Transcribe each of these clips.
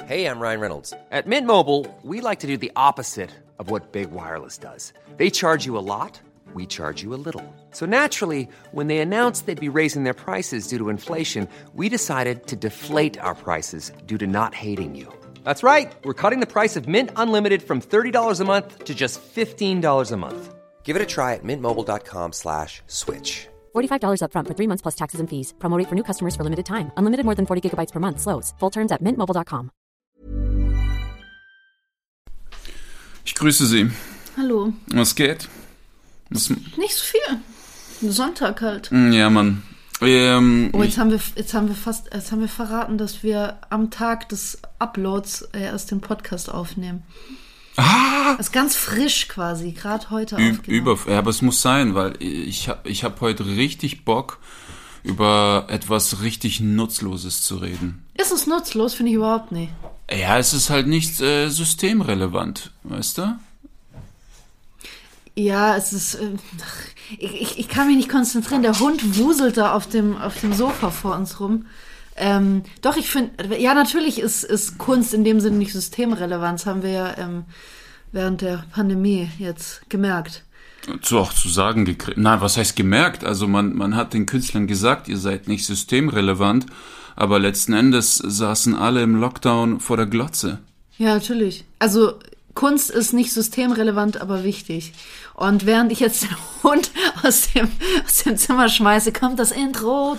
Hey, I'm Ryan Reynolds. At Mint Mobile, we like to do the opposite of what Big Wireless does. They charge you a lot, we charge you a little. So naturally, when they announced they'd be raising their prices due to inflation, we decided to deflate our prices due to not hating you. That's right. We're cutting the price of Mint Unlimited from $30 a month to just $15 a month. Give it a try at mintmobile.com/switch. $45 up front for 3 months plus taxes and fees. Promo rate for new customers for limited time. Unlimited more than 40 gigabytes per month. Slows full terms at mintmobile.com. Ich grüße Sie. Hallo. Was geht? Nicht so viel. Sonntag halt. Ja, Mann. Jetzt haben wir verraten, dass wir am Tag des Uploads erst den Podcast aufnehmen. Das ist ganz frisch quasi, gerade heute aufgenommen. Ja, aber es muss sein, weil ich hab heute richtig Bock, über etwas richtig Nutzloses zu reden. Ist es nutzlos? Finde ich überhaupt nicht. Ja, es ist halt nicht systemrelevant, weißt du? Ja, es ist... Ich kann mich nicht konzentrieren. Der Hund wuselt da auf dem Sofa vor uns rum. Doch, ich finde... Ja, natürlich ist Kunst in dem Sinne nicht systemrelevant. Das haben wir ja während der Pandemie jetzt gemerkt. Auch zu sagen gekriegt. Nein, was heißt gemerkt? Also man hat den Künstlern gesagt, ihr seid nicht systemrelevant, aber letzten Endes saßen alle im Lockdown vor der Glotze. Ja, natürlich. Also Kunst ist nicht systemrelevant, aber wichtig. Und während ich jetzt den Hund aus dem Zimmer schmeiße, kommt das Intro.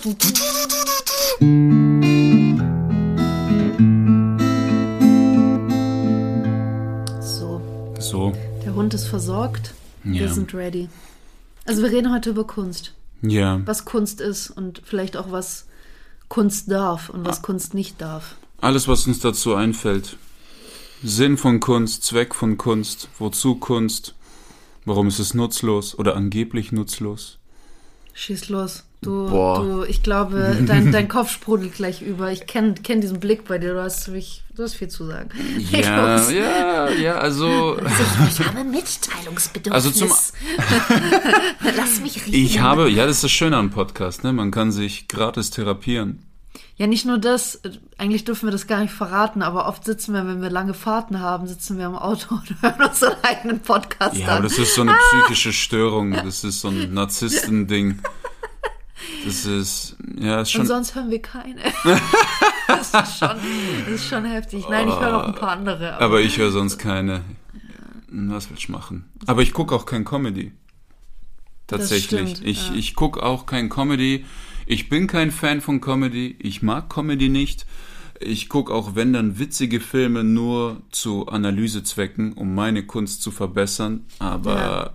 So. Der Hund ist versorgt. Ja. Wir sind ready. Also wir reden heute über Kunst. Ja. Was Kunst ist und vielleicht auch was Kunst darf und was Kunst nicht darf. Alles, was uns dazu einfällt. Sinn von Kunst, Zweck von Kunst, wozu Kunst, warum ist es nutzlos oder angeblich nutzlos? Schieß los. Ich glaube, dein Kopf sprudelt gleich über. Ich kenn diesen Blick bei dir. Du hast viel zu sagen. Ja, also... Ich habe Mitteilungsbedürfnis. Lass mich reden. Das ist das Schöne am Podcast, ne? Man kann sich gratis therapieren. Ja, nicht nur das. Eigentlich dürfen wir das gar nicht verraten, aber oft sitzen wir, wenn wir lange Fahrten haben, sitzen wir im Auto und hören unseren eigenen Podcast an. Ja, das ist so eine psychische Störung. Das ist so ein Narzissten-Ding. Das ist schon... Und sonst hören wir keine. Das ist schon heftig. Nein, ich höre noch ein paar andere. Aber ich höre sonst keine. Was willst du machen? Aber ich gucke auch kein Comedy. Tatsächlich. Ich gucke auch kein Comedy. Ich bin kein Fan von Comedy. Ich mag Comedy nicht. Ich gucke auch, wenn dann, witzige Filme nur zu Analysezwecken, um meine Kunst zu verbessern. Aber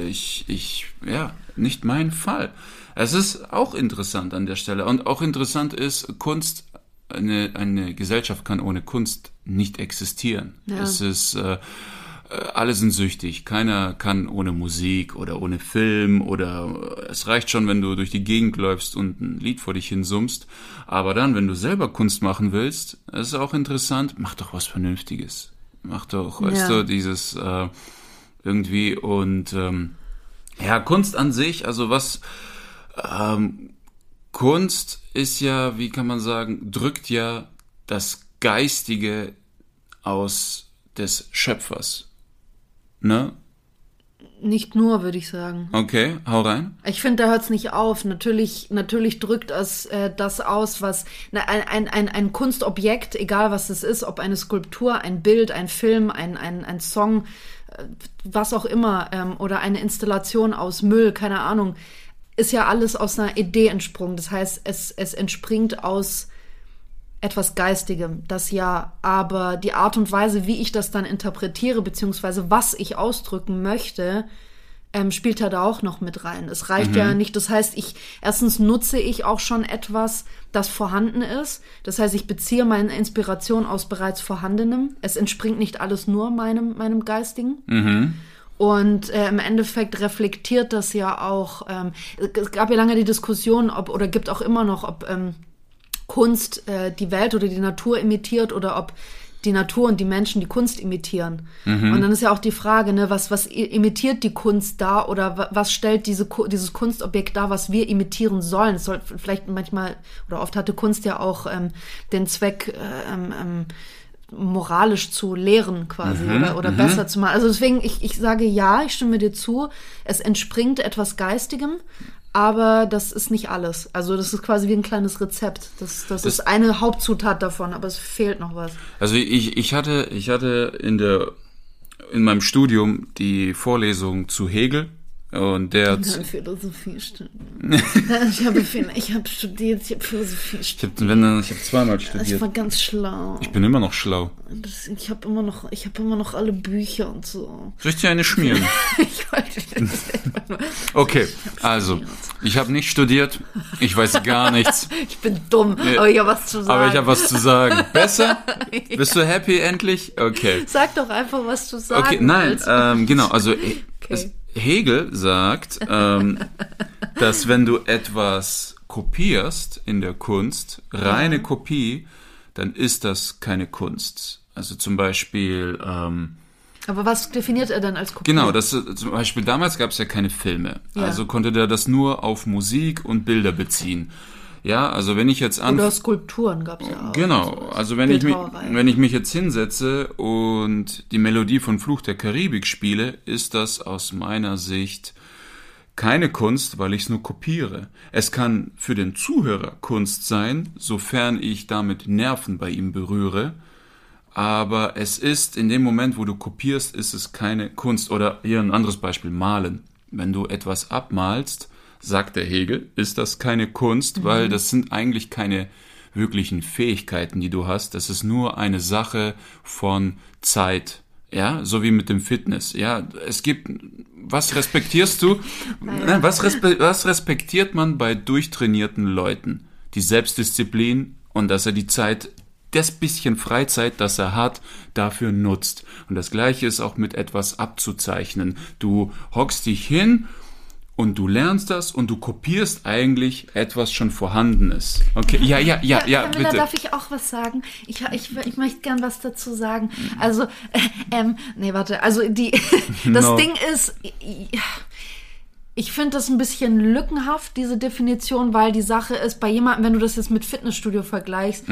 nicht mein Fall. Es ist auch interessant an der Stelle. Und auch interessant ist, Kunst, eine Gesellschaft kann ohne Kunst nicht existieren. Ja. Es ist, alle sind süchtig. Keiner kann ohne Musik oder ohne Film oder es reicht schon, wenn du durch die Gegend läufst und ein Lied vor dich hin summst. Aber dann, wenn du selber Kunst machen willst, ist es auch interessant, mach doch was Vernünftiges. Mach doch, weißt du, dieses irgendwie und Kunst an sich, also was Kunst ist ja, wie kann man sagen, drückt ja das Geistige aus des Schöpfers. Ne? Nicht nur, würde ich sagen. Okay, hau rein. Ich finde, da hört es nicht auf. Natürlich drückt es das aus, was ein Kunstobjekt, egal was es ist, ob eine Skulptur, ein Bild, ein Film, ein Song, was auch immer, oder eine Installation aus Müll, keine Ahnung, ist ja alles aus einer Idee entsprungen. Das heißt, es entspringt aus etwas Geistigem, das ja, aber die Art und Weise, wie ich das dann interpretiere, beziehungsweise was ich ausdrücken möchte, spielt ja da auch noch mit rein. Es reicht ja nicht, das heißt, erstens nutze ich auch schon etwas, das vorhanden ist. Das heißt, ich beziehe meine Inspiration aus bereits Vorhandenem. Es entspringt nicht alles nur meinem Geistigen. Mhm. Und im Endeffekt reflektiert das ja auch, es gab ja lange die Diskussion, gibt auch immer noch, ob Kunst die Welt oder die Natur imitiert oder ob die Natur und die Menschen die Kunst imitieren. Mhm. Und dann ist ja auch die Frage, ne, was imitiert die Kunst da oder was stellt dieses Kunstobjekt dar, was wir imitieren sollen? Es soll vielleicht manchmal oder oft hatte Kunst ja auch den Zweck, moralisch zu lehren quasi oder besser zu machen. Also deswegen, ich sage ja, ich stimme dir zu, es entspringt etwas Geistigem, aber das ist nicht alles. Also das ist quasi wie ein kleines Rezept. Das ist eine Hauptzutat davon, aber es fehlt noch was. Also ich hatte in meinem Studium die Vorlesung zu Hegel. Und der hat Philosophie ich habe studiert, ich habe Philosophie studiert. Ich habe zweimal studiert. Ich war ganz schlau. Ich bin immer noch schlau. Ich habe immer noch alle Bücher und so. Soll ich dir eine schmieren? Ich wollte nicht. Okay, also, ich habe nicht studiert, ich weiß gar nichts. Ich bin dumm, aber ich habe was zu sagen. Aber ich habe was zu sagen. Besser? Ja. Bist du happy endlich? Okay. Sag doch einfach, was du sagen willst. Nein, genau, also Hegel sagt, dass wenn du etwas kopierst in der Kunst, reine Kopie, dann ist das keine Kunst. Also zum Beispiel... aber was definiert er denn als Kopie? Genau, zum Beispiel damals gab es ja keine Filme. Ja. Also konnte der das nur auf Musik und Bilder beziehen. Ja, also wenn ich jetzt oder Skulpturen gab es ja auch. Genau, also wenn ich mich jetzt hinsetze und die Melodie von Fluch der Karibik spiele, ist das aus meiner Sicht keine Kunst, weil ich es nur kopiere. Es kann für den Zuhörer Kunst sein, sofern ich damit Nerven bei ihm berühre, aber es ist in dem Moment, wo du kopierst, ist es keine Kunst. Oder hier ein anderes Beispiel, malen. Wenn du etwas abmalst, sagt der Hegel, ist das keine Kunst, weil das sind eigentlich keine wirklichen Fähigkeiten, die du hast. Das ist nur eine Sache von Zeit, ja, so wie mit dem Fitness. Ja, es gibt, was respektierst du? Nein, was respektiert man bei durchtrainierten Leuten? Die Selbstdisziplin und dass er die Zeit, das bisschen Freizeit, das er hat, dafür nutzt. Und das Gleiche ist auch mit etwas abzuzeichnen. Du hockst dich hin und du lernst das und du kopierst eigentlich etwas schon Vorhandenes. Okay, ja, bitte. Da darf ich auch was sagen. Ich möchte gern was dazu sagen. Also, also das Ding ist, ich finde das ein bisschen lückenhaft, diese Definition, weil die Sache ist, bei jemandem, wenn du das jetzt mit Fitnessstudio vergleichst,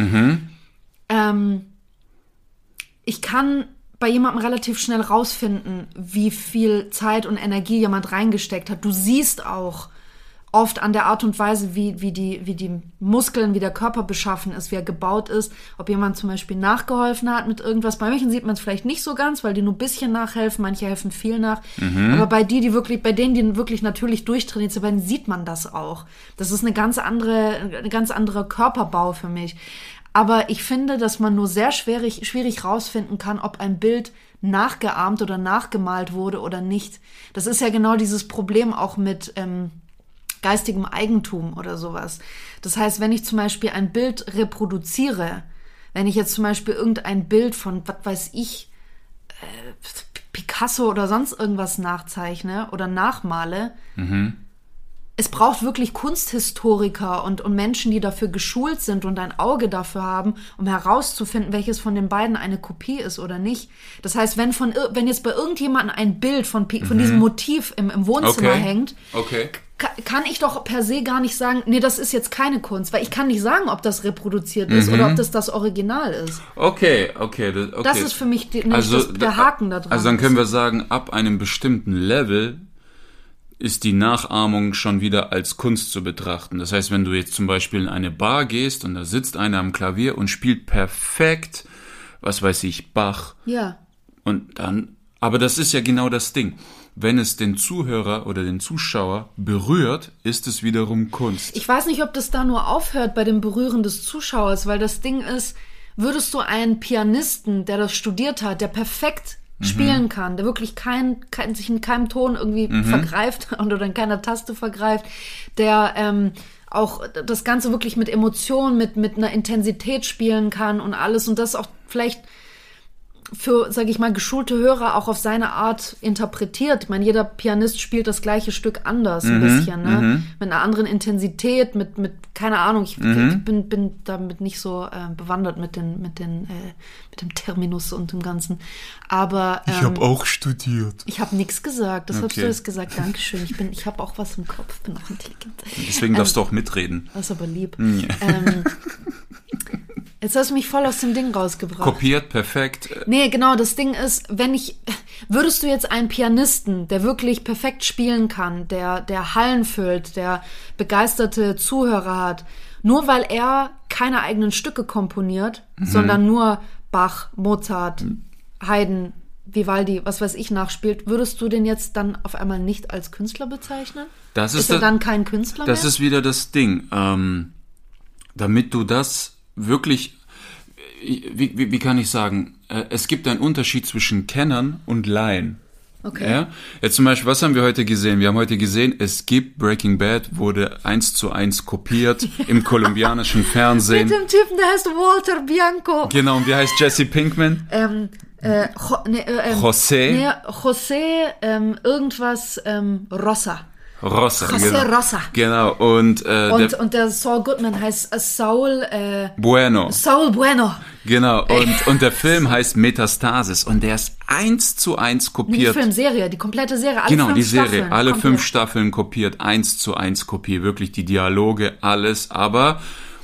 ich kann bei jemandem relativ schnell rausfinden, wie viel Zeit und Energie jemand reingesteckt hat. Du siehst auch oft an der Art und Weise, wie die Muskeln, wie der Körper beschaffen ist, wie er gebaut ist, ob jemand zum Beispiel nachgeholfen hat mit irgendwas. Bei manchen sieht man es vielleicht nicht so ganz, weil die nur ein bisschen nachhelfen, manche helfen viel nach. Aber bei denen, die wirklich natürlich durchtrainiert sind, bei denen sieht man das auch. Das ist ein ganz anderer Körperbau für mich. Aber ich finde, dass man nur sehr schwierig rausfinden kann, ob ein Bild nachgeahmt oder nachgemalt wurde oder nicht. Das ist ja genau dieses Problem auch mit geistigem Eigentum oder sowas. Das heißt, wenn ich zum Beispiel ein Bild reproduziere, wenn ich jetzt zum Beispiel irgendein Bild von, was weiß ich, Picasso oder sonst irgendwas nachzeichne oder nachmale, es braucht wirklich Kunsthistoriker und Menschen, die dafür geschult sind und ein Auge dafür haben, um herauszufinden, welches von den beiden eine Kopie ist oder nicht. Das heißt, wenn jetzt bei irgendjemandem ein Bild von diesem Motiv im Wohnzimmer hängt, kann ich doch per se gar nicht sagen, nee, das ist jetzt keine Kunst, weil ich kann nicht sagen, ob das reproduziert ist oder ob das Original ist. Okay. Das ist für mich der Haken da dran. Also dann können wir sagen, ab einem bestimmten Level ist die Nachahmung schon wieder als Kunst zu betrachten. Das heißt, wenn du jetzt zum Beispiel in eine Bar gehst und da sitzt einer am Klavier und spielt perfekt, was weiß ich, Bach. Ja. Und dann, aber das ist ja genau das Ding. Wenn es den Zuhörer oder den Zuschauer berührt, ist es wiederum Kunst. Ich weiß nicht, ob das da nur aufhört bei dem Berühren des Zuschauers, weil das Ding ist, würdest du einen Pianisten, der das studiert hat, der perfekt spielen kann, der wirklich sich in keinem Ton irgendwie vergreift oder in keiner Taste vergreift, der auch das Ganze wirklich mit Emotionen, mit einer Intensität spielen kann und alles und das auch vielleicht für, sage ich mal, geschulte Hörer auch auf seine Art interpretiert. Ich meine, jeder Pianist spielt das gleiche Stück anders ein bisschen, ne? Mit einer anderen Intensität, mit keine Ahnung, ich bin damit nicht so bewandert mit dem Terminus und dem Ganzen. Aber ich habe auch studiert. Ich habe nichts gesagt. Das hast du jetzt gesagt. Dankeschön. Ich habe auch was im Kopf, bin auch intelligent. Deswegen darfst du auch mitreden. Das ist aber lieb. Jetzt hast du mich voll aus dem Ding rausgebracht. Kopiert, perfekt. Nee, genau, das Ding ist, würdest du jetzt einen Pianisten, der wirklich perfekt spielen kann, der Hallen füllt, der begeisterte Zuhörer hat, nur weil er keine eigenen Stücke komponiert, sondern nur Bach, Mozart, Haydn, Vivaldi, was weiß ich, nachspielt, würdest du den jetzt dann auf einmal nicht als Künstler bezeichnen? Ist er dann kein Künstler mehr? Das ist wieder das Ding. Damit du das wirklich, wie kann ich sagen, es gibt einen Unterschied zwischen Kennern und Laien. Okay. Ja? Jetzt zum Beispiel, was haben wir heute gesehen? Wir haben heute gesehen, es gibt Breaking Bad, wurde 1:1 kopiert im kolumbianischen Fernsehen. Mit dem Typen, der heißt Walter Bianco. Genau, und wie heißt Jesse Pinkman? José. Irgendwas, Rosa. Rosa, José genau. Rosa. Genau, und der Saul Goodman heißt Saul Bueno. Saul Bueno. Genau, und der Film heißt Metastasis und der ist 1:1 kopiert. Die Filmserie, die komplette Serie, alle genau, 5 die Serie, Staffeln. alle komplett. 5 Staffeln kopiert, 1:1 Kopie, wirklich die Dialoge, alles, aber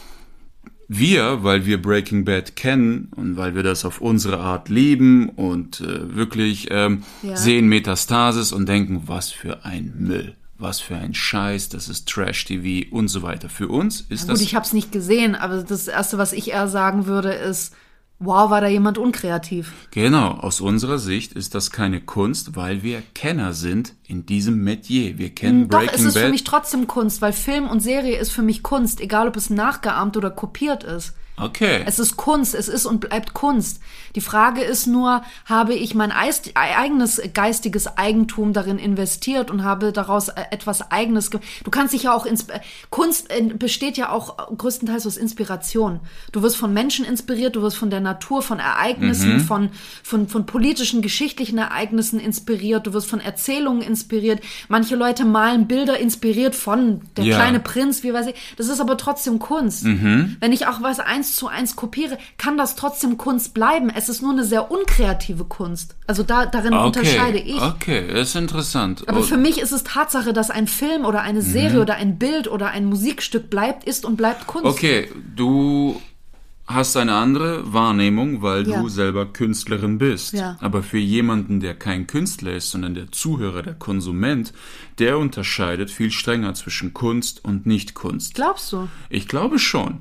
wir, weil wir Breaking Bad kennen und weil wir das auf unsere Art lieben und wirklich sehen Metastasis und denken, was für ein Müll. Was für ein Scheiß, das ist Trash-TV und so weiter. Für uns ist das... Gut, ich habe es nicht gesehen, aber das Erste, was ich eher sagen würde, ist, wow, war da jemand unkreativ. Genau, aus unserer Sicht ist das keine Kunst, weil wir Kenner sind in diesem Metier. Wir kennen Breaking Bad. Doch, es ist für mich trotzdem Kunst, weil Film und Serie ist für mich Kunst, egal ob es nachgeahmt oder kopiert ist. Okay. Es ist Kunst, es ist und bleibt Kunst. Die Frage ist nur, habe ich mein eigenes geistiges Eigentum darin investiert und habe daraus etwas Eigenes Du kannst dich ja auch Kunst besteht ja auch größtenteils aus Inspiration. Du wirst von Menschen inspiriert, du wirst von der Natur, von Ereignissen, von politischen, geschichtlichen Ereignissen inspiriert, du wirst von Erzählungen inspiriert. Manche Leute malen Bilder inspiriert von Der kleine Prinz, wie weiß ich. Das ist aber trotzdem Kunst. Wenn ich auch was 1:1 kopiere, kann das trotzdem Kunst bleiben. Es ist nur eine sehr unkreative Kunst. Also darin unterscheide ich. Okay, das ist interessant. Aber für mich ist es Tatsache, dass ein Film oder eine Serie oder ein Bild oder ein Musikstück ist und bleibt Kunst. Okay, du hast eine andere Wahrnehmung, weil du selber Künstlerin bist. Ja. Aber für jemanden, der kein Künstler ist, sondern der Zuhörer, der Konsument, der unterscheidet viel strenger zwischen Kunst und Nicht-Kunst. Glaubst du? Ich glaube schon.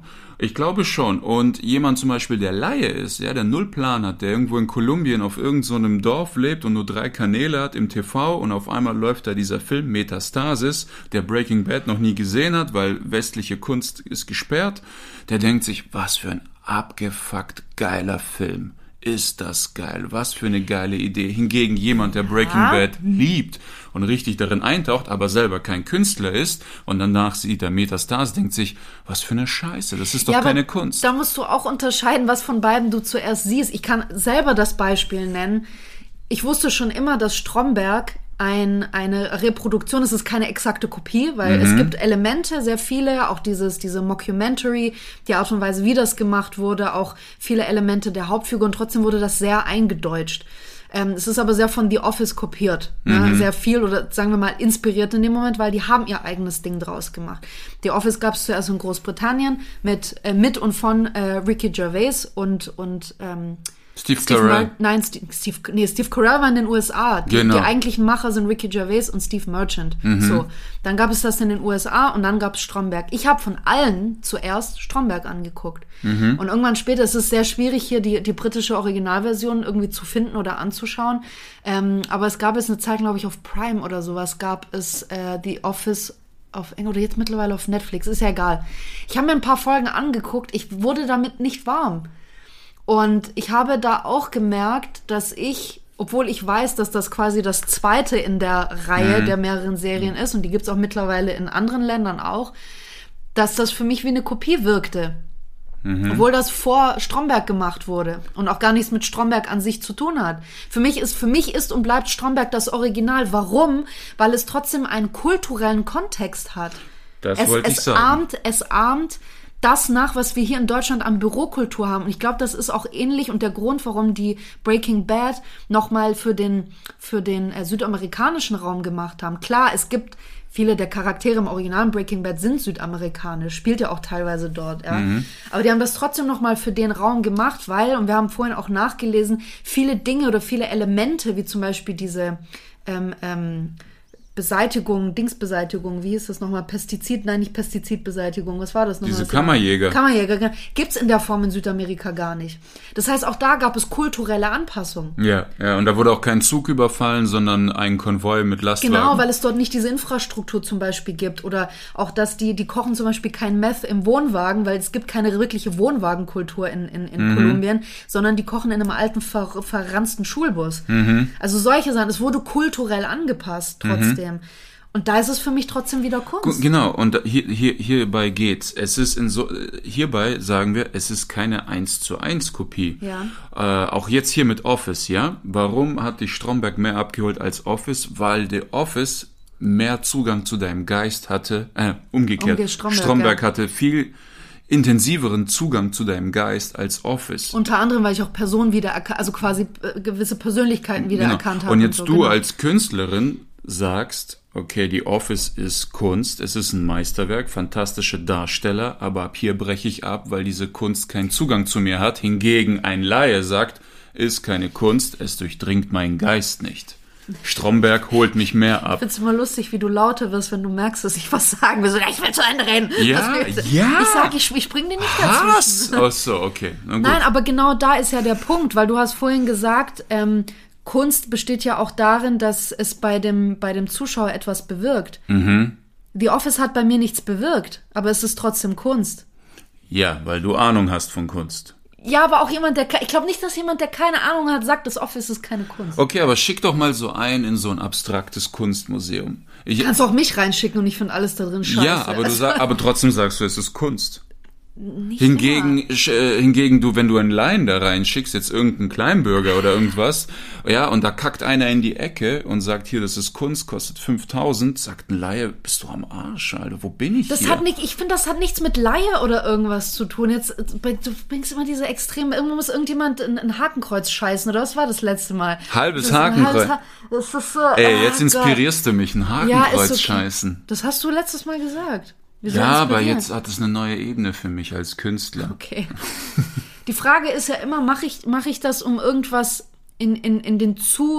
Und jemand zum Beispiel, der Laie ist, der 0 Plan hat, der irgendwo in Kolumbien auf irgendeinem Dorf lebt und nur 3 Kanäle hat im TV und auf einmal läuft da dieser Film Metastasis, der Breaking Bad noch nie gesehen hat, weil westliche Kunst ist gesperrt, der denkt sich, was für ein abgefuckt geiler Film. Ist das geil? Was für eine geile Idee. Hingegen jemand, der Breaking Bad liebt und richtig darin eintaucht, aber selber kein Künstler ist und danach sieht er Metastasis, denkt sich, was für eine Scheiße, das ist doch keine Kunst. Da musst du auch unterscheiden, was von beiden du zuerst siehst. Ich kann selber das Beispiel nennen. Ich wusste schon immer, dass Stromberg eine Reproduktion, es ist keine exakte Kopie, weil es gibt Elemente, sehr viele, auch diese Mockumentary, die Art und Weise, wie das gemacht wurde, auch viele Elemente der Hauptfigur und trotzdem wurde das sehr eingedeutscht. Es ist aber sehr von The Office kopiert, ne? Sehr viel oder sagen wir mal inspiriert in dem Moment, weil die haben ihr eigenes Ding draus gemacht. The Office gab es zuerst in Großbritannien mit und von Ricky Gervais und Steve Carell. Steve Carell war in den USA. Die eigentlichen Macher sind Ricky Gervais und Steve Merchant. So, dann gab es das in den USA und dann gab es Stromberg. Ich habe von allen zuerst Stromberg angeguckt. Und irgendwann später ist es sehr schwierig, hier die britische Originalversion irgendwie zu finden oder anzuschauen. Aber es gab es eine Zeit, glaube ich, auf Prime oder sowas, gab es The Office auf Englisch oder jetzt mittlerweile auf Netflix. Ist ja egal. Ich habe mir ein paar Folgen angeguckt. Ich wurde damit nicht warm. Und ich habe da auch gemerkt, dass obwohl ich weiß, dass das quasi das zweite in der Reihe der mehreren Serien ist, und die gibt's auch mittlerweile in anderen Ländern auch, dass das für mich wie eine Kopie wirkte. Obwohl das vor Stromberg gemacht wurde und auch gar nichts mit Stromberg an sich zu tun hat. Für mich ist und bleibt Stromberg das Original. Warum? Weil es trotzdem einen kulturellen Kontext hat. Das wollte ich sagen. Es ahmt das nach, was wir hier in Deutschland an Bürokultur haben. Und ich glaube, das ist auch ähnlich und der Grund, warum die Breaking Bad nochmal für den südamerikanischen Raum gemacht haben. Klar, es gibt viele der Charaktere im originalen Breaking Bad sind südamerikanisch, spielt ja auch teilweise dort, ja. Aber die haben das trotzdem nochmal für den Raum gemacht, weil, und wir haben vorhin auch nachgelesen, viele Dinge oder viele Elemente, wie zum Beispiel diese Dingsbeseitigung, wie hieß das nochmal? Nicht Pestizidbeseitigung, was war das nochmal? Diese Kammerjäger. Genau. Gibt's in der Form in Südamerika gar nicht. Das heißt, auch da gab es kulturelle Anpassungen. Ja, und da wurde auch kein Zug überfallen, sondern ein Konvoi mit Lastwagen. Genau, weil es dort nicht diese Infrastruktur zum Beispiel gibt. Oder auch, dass die kochen zum Beispiel kein Meth im Wohnwagen, weil es gibt keine wirkliche Wohnwagenkultur in Kolumbien, sondern die kochen in einem alten, verranzten Schulbus. Also solche Sachen. Es wurde kulturell angepasst, trotzdem. Und da ist es für mich trotzdem wieder Kunst. Genau, und hierbei geht's. Hierbei sagen wir, es ist keine 1:1 Kopie. Ja. Auch jetzt hier mit Office, ja. Warum hat dich Stromberg mehr abgeholt als Office? Weil der Office mehr Zugang zu deinem Geist hatte, umgekehrt. Stromberg hatte viel intensiveren Zugang zu deinem Geist als Office. Unter anderem, weil ich auch Personen also quasi gewisse Persönlichkeiten wiedererkannt habe. Und jetzt du als Künstlerin sagst, okay, die Office ist Kunst, es ist ein Meisterwerk, fantastische Darsteller, aber ab hier breche ich ab, weil diese Kunst keinen Zugang zu mir hat. Hingegen ein Laie sagt, ist keine Kunst, es durchdringt meinen Geist nicht. Stromberg holt mich mehr ab. Ich find's immer lustig, wie du lauter wirst, wenn du merkst, dass ich was sagen will. So, ich will zu Ende reden. Ja. Ich bring dir nicht dazwischen. Ach so, okay. Nein, aber genau da ist ja der Punkt, weil du hast vorhin gesagt, Kunst besteht ja auch darin, dass es bei dem Zuschauer etwas bewirkt. The Office hat bei mir nichts bewirkt, aber es ist trotzdem Kunst. Ja, weil du Ahnung hast von Kunst. Ja, aber auch ich glaube nicht, dass jemand, der keine Ahnung hat, sagt, das Office ist keine Kunst. Okay, aber schick doch mal so in so ein abstraktes Kunstmuseum. Kannst auch mich reinschicken und ich finde alles da drin scheiße. Ja, aber trotzdem sagst du, es ist Kunst. Hingegen du, wenn du einen Laien da reinschickst, jetzt irgendeinen Kleinbürger oder irgendwas, ja, und da kackt einer in die Ecke und sagt, hier, das ist Kunst, kostet 5.000, sagt ein Laie, bist du am Arsch, Alter, wo bin ich hier? Ich finde, das hat nichts mit Laie oder irgendwas zu tun. Jetzt, du bringst immer diese Extreme, irgendwo muss irgendjemand ein Hakenkreuz scheißen, oder was war das letzte Mal? Halbes Hakenkreuz. Das ist so, jetzt inspirierst du mich, ein Hakenkreuz scheißen. Das hast du letztes Mal gesagt. Ja, aber jetzt hat es eine neue Ebene für mich als Künstler. Okay. Die Frage ist ja immer, mache ich das, um irgendwas in den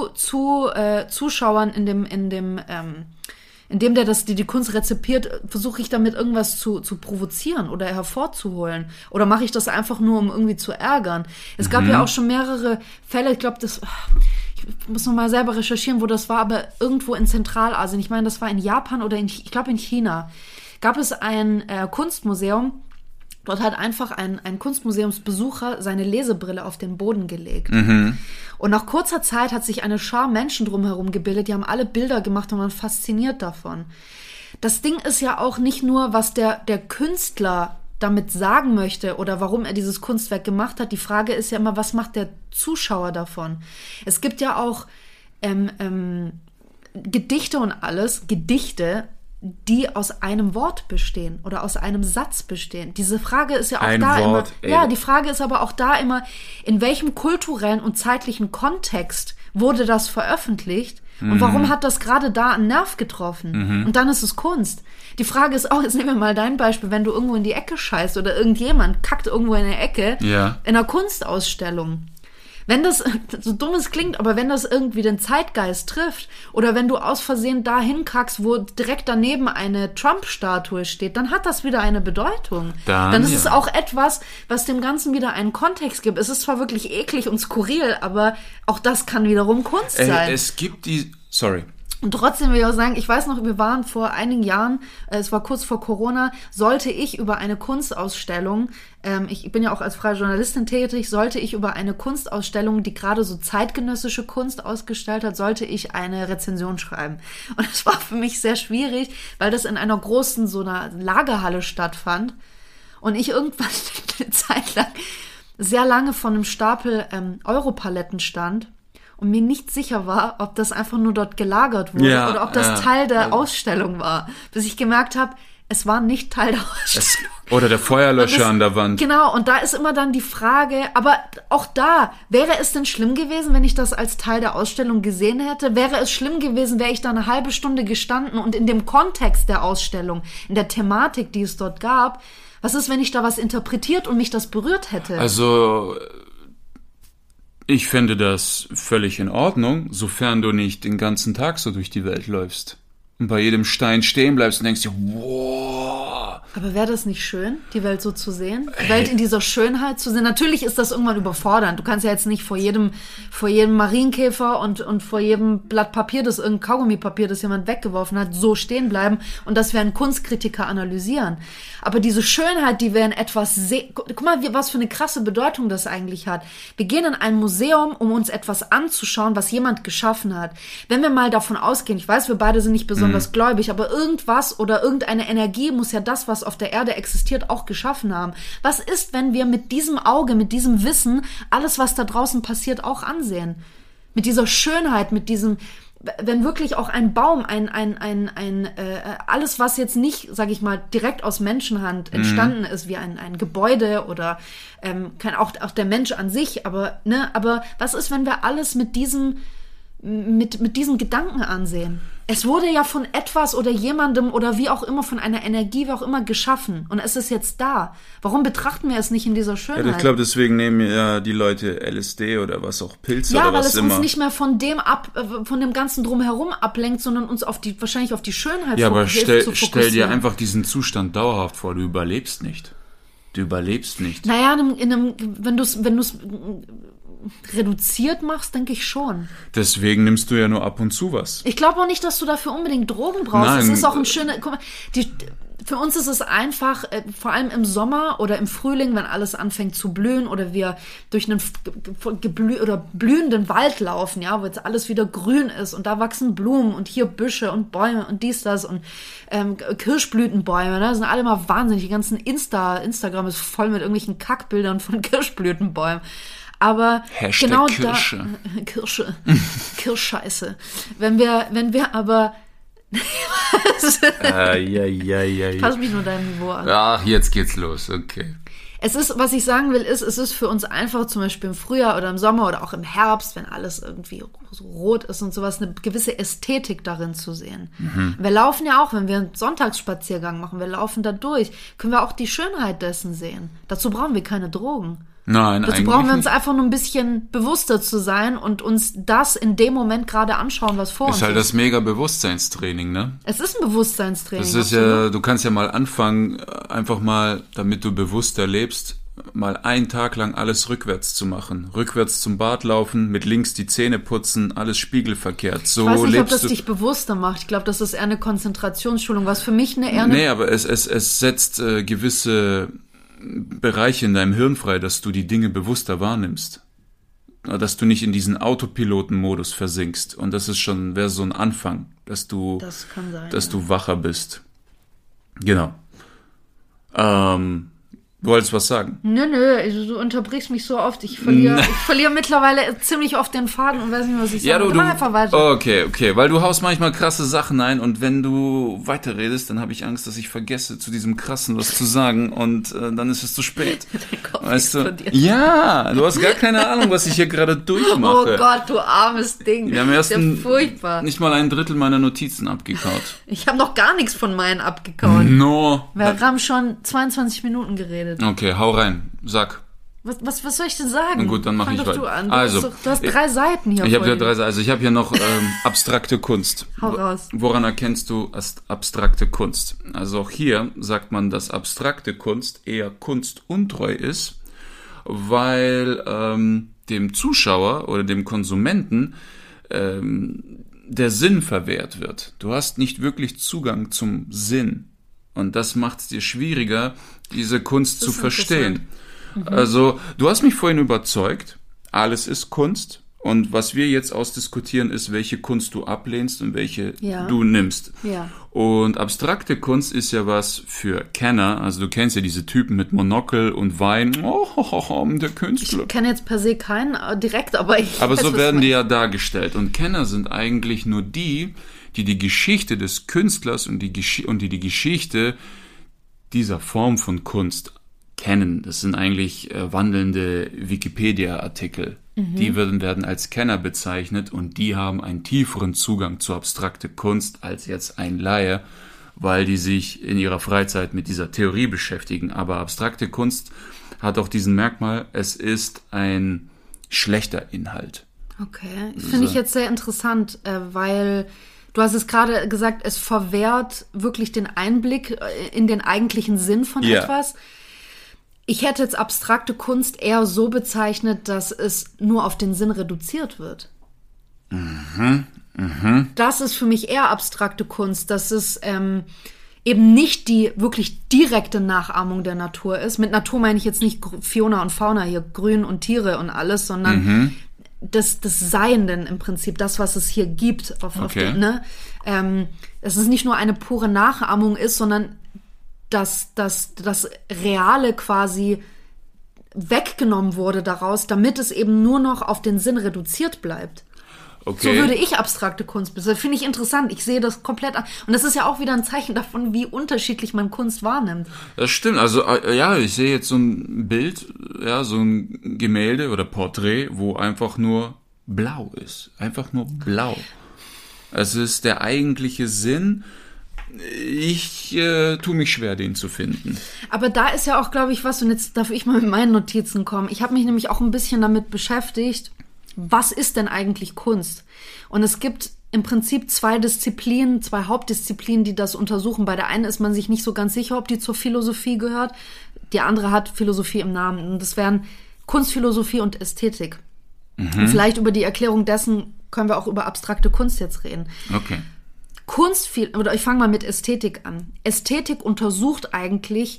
Zuschauern, in dem der die Kunst rezipiert, versuche ich damit irgendwas zu provozieren oder hervorzuholen? Oder mache ich das einfach nur, um irgendwie zu ärgern? Es gab ja auch schon mehrere Fälle, ich glaube, ich muss noch mal selber recherchieren, wo das war, aber irgendwo in Zentralasien. Ich meine, das war in Japan oder ich glaube in China. Gab es ein Kunstmuseum, dort hat einfach ein Kunstmuseumsbesucher seine Lesebrille auf den Boden gelegt. Und nach kurzer Zeit hat sich eine Schar Menschen drumherum gebildet, die haben alle Bilder gemacht und waren fasziniert davon. Das Ding ist ja auch nicht nur, was der Künstler damit sagen möchte oder warum er dieses Kunstwerk gemacht hat. Die Frage ist ja immer, was macht der Zuschauer davon? Es gibt ja auch Gedichte und Gedichte, die aus einem Wort bestehen oder aus einem Satz bestehen. Diese Frage ist ja auch die Frage ist aber auch da immer, in welchem kulturellen und zeitlichen Kontext wurde das veröffentlicht und warum hat das gerade da einen Nerv getroffen? Und dann ist es Kunst. Die Frage ist auch, jetzt nehmen wir mal dein Beispiel, wenn du irgendwo in die Ecke scheißt oder irgendjemand kackt irgendwo in der Ecke in einer Kunstausstellung. Wenn das, so dumm es klingt, aber wenn das irgendwie den Zeitgeist trifft oder wenn du aus Versehen da hinkackst, wo direkt daneben eine Trump-Statue steht, dann hat das wieder eine Bedeutung. Dann ist es auch etwas, was dem Ganzen wieder einen Kontext gibt. Es ist zwar wirklich eklig und skurril, aber auch das kann wiederum Kunst sein. Es gibt Und trotzdem will ich auch sagen, ich weiß noch, wir waren vor einigen Jahren, es war kurz vor Corona, sollte ich über eine Kunstausstellung, ich bin ja auch als freie Journalistin tätig, sollte ich über eine Kunstausstellung, die gerade so zeitgenössische Kunst ausgestellt hat, sollte ich eine Rezension schreiben. Und es war für mich sehr schwierig, weil das in einer großen, so einer Lagerhalle stattfand und ich irgendwann eine Zeit lang sehr lange vor einem Stapel Europaletten stand und mir nicht sicher war, ob das einfach nur dort gelagert wurde oder ob das Teil der Ausstellung war. Bis ich gemerkt habe, es war nicht Teil der Ausstellung. Oder der Feuerlöscher an der Wand. Genau, und da ist immer dann die Frage, aber auch da, wäre es denn schlimm gewesen, wenn ich das als Teil der Ausstellung gesehen hätte? Wäre es schlimm gewesen, wäre ich da eine halbe Stunde gestanden und in dem Kontext der Ausstellung, in der Thematik, die es dort gab, was ist, wenn ich da was interpretiert und mich das berührt hätte? Also, ich fände das völlig in Ordnung, sofern du nicht den ganzen Tag so durch die Welt läufst. Und bei jedem Stein stehen bleibst und denkst dir, wow. Aber wäre das nicht schön, die Welt so zu sehen? Die Welt in dieser Schönheit zu sehen? Natürlich ist das irgendwann überfordernd. Du kannst ja jetzt nicht vor jedem Marienkäfer und vor jedem Blatt Papier, irgendein Kaugummipapier, das jemand weggeworfen hat, so stehen bleiben und das wir ein Kunstkritiker analysieren. Aber diese Schönheit, die wir in etwas sehen, guck mal, was für eine krasse Bedeutung das eigentlich hat. Wir gehen in ein Museum, um uns etwas anzuschauen, was jemand geschaffen hat. Wenn wir mal davon ausgehen, ich weiß, wir beide sind nicht besonders gläubig, aber irgendwas oder irgendeine Energie muss ja das, was auf der Erde existiert, auch geschaffen haben. Was ist, wenn wir mit diesem Auge, mit diesem Wissen alles, was da draußen passiert, auch ansehen? Mit dieser Schönheit, mit diesem, wenn wirklich auch ein Baum, alles, was jetzt nicht, sag ich mal, direkt aus Menschenhand entstanden ist, wie ein Gebäude oder auch der Mensch an sich, aber was ist, wenn wir alles mit diesem Gedanken ansehen? Es wurde ja von etwas oder jemandem oder wie auch immer, von einer Energie, wie auch immer, geschaffen. Und es ist jetzt da. Warum betrachten wir es nicht in dieser Schönheit? Ja, ich glaube, deswegen nehmen ja die Leute LSD oder was auch, Pilze oder was immer. Ja, weil es uns nicht mehr von dem ganzen Drumherum ablenkt, sondern uns wahrscheinlich auf die Schönheit ja, aber stell dir einfach diesen Zustand dauerhaft vor. Du überlebst nicht. Naja, wenn du's reduziert machst, denke ich schon. Deswegen nimmst du ja nur ab und zu was. Ich glaube auch nicht, dass du dafür unbedingt Drogen brauchst. Nein. Es ist auch guck mal, für uns ist es einfach, vor allem im Sommer oder im Frühling, wenn alles anfängt zu blühen oder wir durch einen blühenden Wald laufen, ja, wo jetzt alles wieder grün ist und da wachsen Blumen und hier Büsche und Bäume und dies, das und Kirschblütenbäume, ne, das sind alle mal wahnsinnig. Die ganzen Instagram ist voll mit irgendwelchen Kackbildern von Kirschblütenbäumen. Aber Hashtag genau Kirsche. Kirschscheiße. Wenn wir aber Pass mich nur deinem Niveau an. Ach, jetzt geht's los, okay. Was ich sagen will, es ist für uns einfach, zum Beispiel im Frühjahr oder im Sommer oder auch im Herbst, wenn alles irgendwie so rot ist und sowas, eine gewisse Ästhetik darin zu sehen. Wir laufen ja auch, wenn wir einen Sonntagsspaziergang machen, wir laufen da durch, können wir auch die Schönheit dessen sehen. Dazu brauchen wir keine Drogen. Nein, dazu brauchen wir uns einfach nur ein bisschen bewusster zu sein und uns das in dem Moment gerade anschauen, was vor uns ist. Ist halt das mega Bewusstseinstraining, ne? Es ist ein Bewusstseinstraining. Das ist ja, du kannst ja mal anfangen, einfach mal, damit du bewusster lebst, mal einen Tag lang alles rückwärts zu machen. Rückwärts zum Bad laufen, mit links die Zähne putzen, alles spiegelverkehrt. So ich weiß nicht, lebst ob das dich bewusster macht. Ich glaube, das ist eher eine Konzentrationsschulung, was für mich Nee, aber es setzt gewisse Bereiche in deinem Hirn frei, dass du die Dinge bewusster wahrnimmst. Dass du nicht in diesen Autopilotenmodus versinkst. Und das ist wäre so ein Anfang, dass du wacher bist. Genau. Du wolltest was sagen? Nö, du unterbrichst mich so oft. Ich verliere mittlerweile ziemlich oft den Faden und weiß nicht, was ich sage. Mach einfach weiter. Okay, weil du haust manchmal krasse Sachen ein und wenn du weiterredest, dann habe ich Angst, dass ich vergesse, zu diesem Krassen was zu sagen und dann ist es zu spät. Weißt du? Ja, du hast gar keine Ahnung, was ich hier gerade durchmache. Oh Gott, du armes Ding. Wir haben furchtbar. Nicht mal ein Drittel meiner Notizen abgekaut. Ich habe noch gar nichts von meinen abgekaut. No. Wir haben schon 22 Minuten geredet. Okay, hau rein. Sag. Was soll ich denn sagen? Na gut, dann mache ich weiter. Du an. Du hast 3 Seiten hier. Ich habe ja 3 Seiten. Also ich habe hier noch abstrakte Kunst. Hau raus. Woran erkennst du abstrakte Kunst? Also auch hier sagt man, dass abstrakte Kunst eher kunstuntreu ist, weil dem Zuschauer oder dem Konsumenten der Sinn verwehrt wird. Du hast nicht wirklich Zugang zum Sinn. Und das macht es dir schwieriger, diese Kunst zu verstehen. Also, du hast mich vorhin überzeugt, alles ist Kunst Und was wir jetzt ausdiskutieren, ist, welche Kunst du ablehnst und welche du nimmst. Ja. Und abstrakte Kunst ist ja was für Kenner. Also du kennst ja diese Typen mit Monokel und Wein. Oh, der Künstler. Ich kenne jetzt per se keinen direkt, aber ich Aber weiß, so was werden du die ja dargestellt. Und Kenner sind eigentlich nur die Geschichte des Künstlers und die Geschichte dieser Form von Kunst kennen. Das sind eigentlich wandelnde Wikipedia-Artikel. Die werden als Kenner bezeichnet und die haben einen tieferen Zugang zu abstrakte Kunst als jetzt ein Laie, weil die sich in ihrer Freizeit mit dieser Theorie beschäftigen. Aber abstrakte Kunst hat auch diesen Merkmal, es ist ein schlechter Inhalt. Okay, finde ich jetzt sehr interessant, weil du hast es gerade gesagt, es verwehrt wirklich den Einblick in den eigentlichen Sinn von etwas. Ich hätte jetzt abstrakte Kunst eher so bezeichnet, dass es nur auf den Sinn reduziert wird. Das ist für mich eher abstrakte Kunst, dass es eben nicht die wirklich direkte Nachahmung der Natur ist. Mit Natur meine ich jetzt nicht Fiona und Fauna hier, Grün und Tiere und alles, sondern des Seienden im Prinzip, das, was es hier gibt. Dass es nicht nur eine pure Nachahmung ist, sondern dass das Reale quasi weggenommen wurde daraus, damit es eben nur noch auf den Sinn reduziert bleibt. Okay. So würde ich abstrakte Kunst beschreiben. Finde ich interessant. Ich sehe das komplett an. Und das ist ja auch wieder ein Zeichen davon, wie unterschiedlich man Kunst wahrnimmt. Das stimmt. Also ich sehe jetzt so ein Bild, so ein Gemälde oder Porträt, wo einfach nur blau ist. Einfach nur blau. Es ist der eigentliche Sinn. Ich tue mich schwer, den zu finden. Aber da ist ja auch, glaube ich, was, und jetzt darf ich mal mit meinen Notizen kommen. Ich habe mich nämlich auch ein bisschen damit beschäftigt, was ist denn eigentlich Kunst? Und es gibt im Prinzip zwei Hauptdisziplinen, die das untersuchen. Bei der einen ist man sich nicht so ganz sicher, ob die zur Philosophie gehört. Die andere hat Philosophie im Namen. Und das wären Kunstphilosophie und Ästhetik. Und vielleicht über die Erklärung dessen können wir auch über abstrakte Kunst jetzt reden. Okay. Oder ich fange mal mit Ästhetik an. Ästhetik untersucht eigentlich,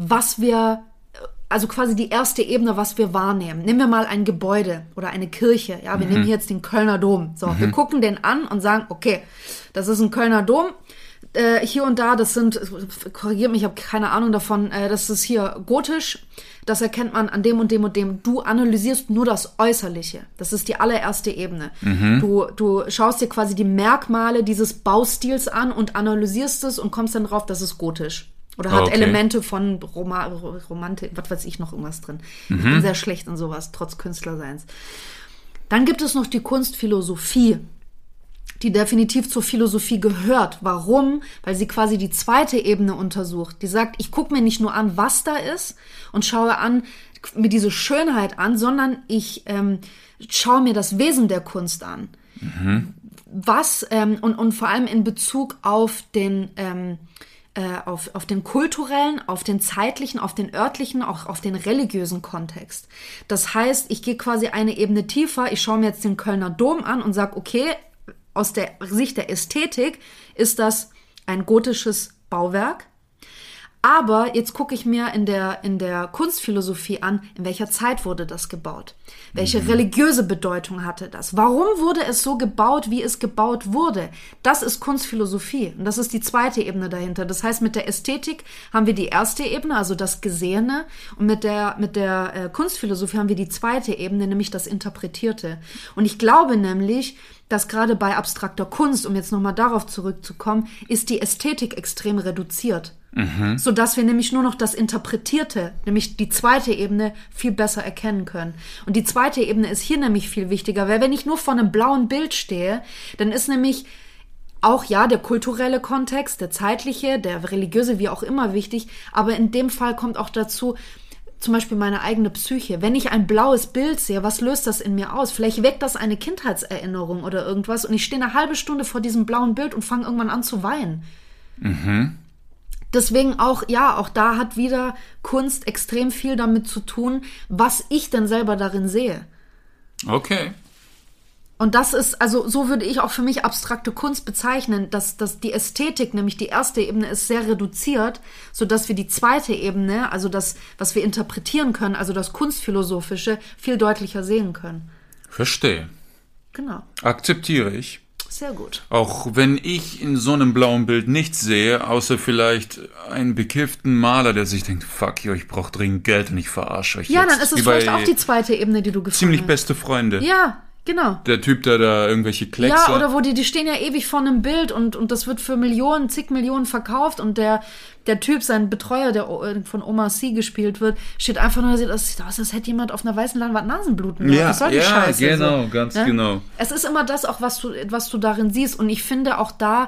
also quasi die erste Ebene, was wir wahrnehmen. Nehmen wir mal ein Gebäude oder eine Kirche. Ja, wir nehmen hier jetzt den Kölner Dom. So, wir gucken den an und sagen, okay, das ist ein Kölner Dom. Hier und da, korrigiert mich, ich habe keine Ahnung davon, das ist hier gotisch. Das erkennt man an dem und dem und dem. Du analysierst nur das Äußerliche. Das ist die allererste Ebene. Du schaust dir quasi die Merkmale dieses Baustils an und analysierst es und kommst dann drauf, das ist gotisch. Oder hat Elemente von Romantik, was weiß ich, noch irgendwas drin. Ich bin sehr schlecht in sowas, trotz Künstlerseins. Dann gibt es noch die Kunstphilosophie, die definitiv zur Philosophie gehört. Warum? Weil sie quasi die zweite Ebene untersucht. Die sagt, ich gucke mir nicht nur an, was da ist und schaue mir diese Schönheit an, sondern ich schaue mir das Wesen der Kunst an. Was, und vor allem in Bezug auf den kulturellen, auf den zeitlichen, auf den örtlichen, auch auf den religiösen Kontext. Das heißt, ich gehe quasi eine Ebene tiefer, ich schaue mir jetzt den Kölner Dom an und sage, okay, aus der Sicht der Ästhetik ist das ein gotisches Bauwerk. Aber jetzt gucke ich mir in der Kunstphilosophie an, in welcher Zeit wurde das gebaut? Welche religiöse Bedeutung hatte das? Warum wurde es so gebaut, wie es gebaut wurde? Das ist Kunstphilosophie und das ist die zweite Ebene dahinter. Das heißt, mit der Ästhetik haben wir die erste Ebene, also das Gesehene, und mit der Kunstphilosophie haben wir die zweite Ebene, nämlich das Interpretierte. Und ich glaube nämlich, dass gerade bei abstrakter Kunst, um jetzt nochmal darauf zurückzukommen, ist die Ästhetik extrem reduziert. Sodass wir nämlich nur noch das Interpretierte, nämlich die zweite Ebene, viel besser erkennen können. Und die zweite Ebene ist hier nämlich viel wichtiger, weil wenn ich nur vor einem blauen Bild stehe, dann ist nämlich auch, der kulturelle Kontext, der zeitliche, der religiöse, wie auch immer wichtig, aber in dem Fall kommt auch dazu, zum Beispiel meine eigene Psyche. Wenn ich ein blaues Bild sehe, was löst das in mir aus? Vielleicht weckt das eine Kindheitserinnerung oder irgendwas und ich stehe eine halbe Stunde vor diesem blauen Bild und fange irgendwann an zu weinen. Deswegen auch da hat wieder Kunst extrem viel damit zu tun, was ich denn selber darin sehe. Okay. Und das ist, also so würde ich auch für mich abstrakte Kunst bezeichnen, dass die Ästhetik, nämlich die erste Ebene, ist sehr reduziert, sodass wir die zweite Ebene, also das, was wir interpretieren können, also das Kunstphilosophische, viel deutlicher sehen können. Verstehe. Genau. Akzeptiere ich. Sehr gut. Auch wenn ich in so einem blauen Bild nichts sehe, außer vielleicht einen bekifften Maler, der sich denkt, fuck you, ich brauche dringend Geld und ich verarsche euch Ja, jetzt. dann ist es vielleicht auch die zweite Ebene, die du gefunden hast. Ziemlich beste Freunde. Ja, genau. Der Typ, der da irgendwelche Kleckse... Ja, oder wo die stehen ja ewig vor einem Bild und das wird für Millionen, zig Millionen verkauft und der Typ, sein Betreuer, der von Omar Sy gespielt wird, steht einfach nur, das sieht aus, als hätte jemand auf einer weißen Leinwand Nasenbluten. Ja, was soll die Scheiße? Genau, so, ganz ne? genau. Es ist immer das auch, was du darin siehst und ich finde auch da,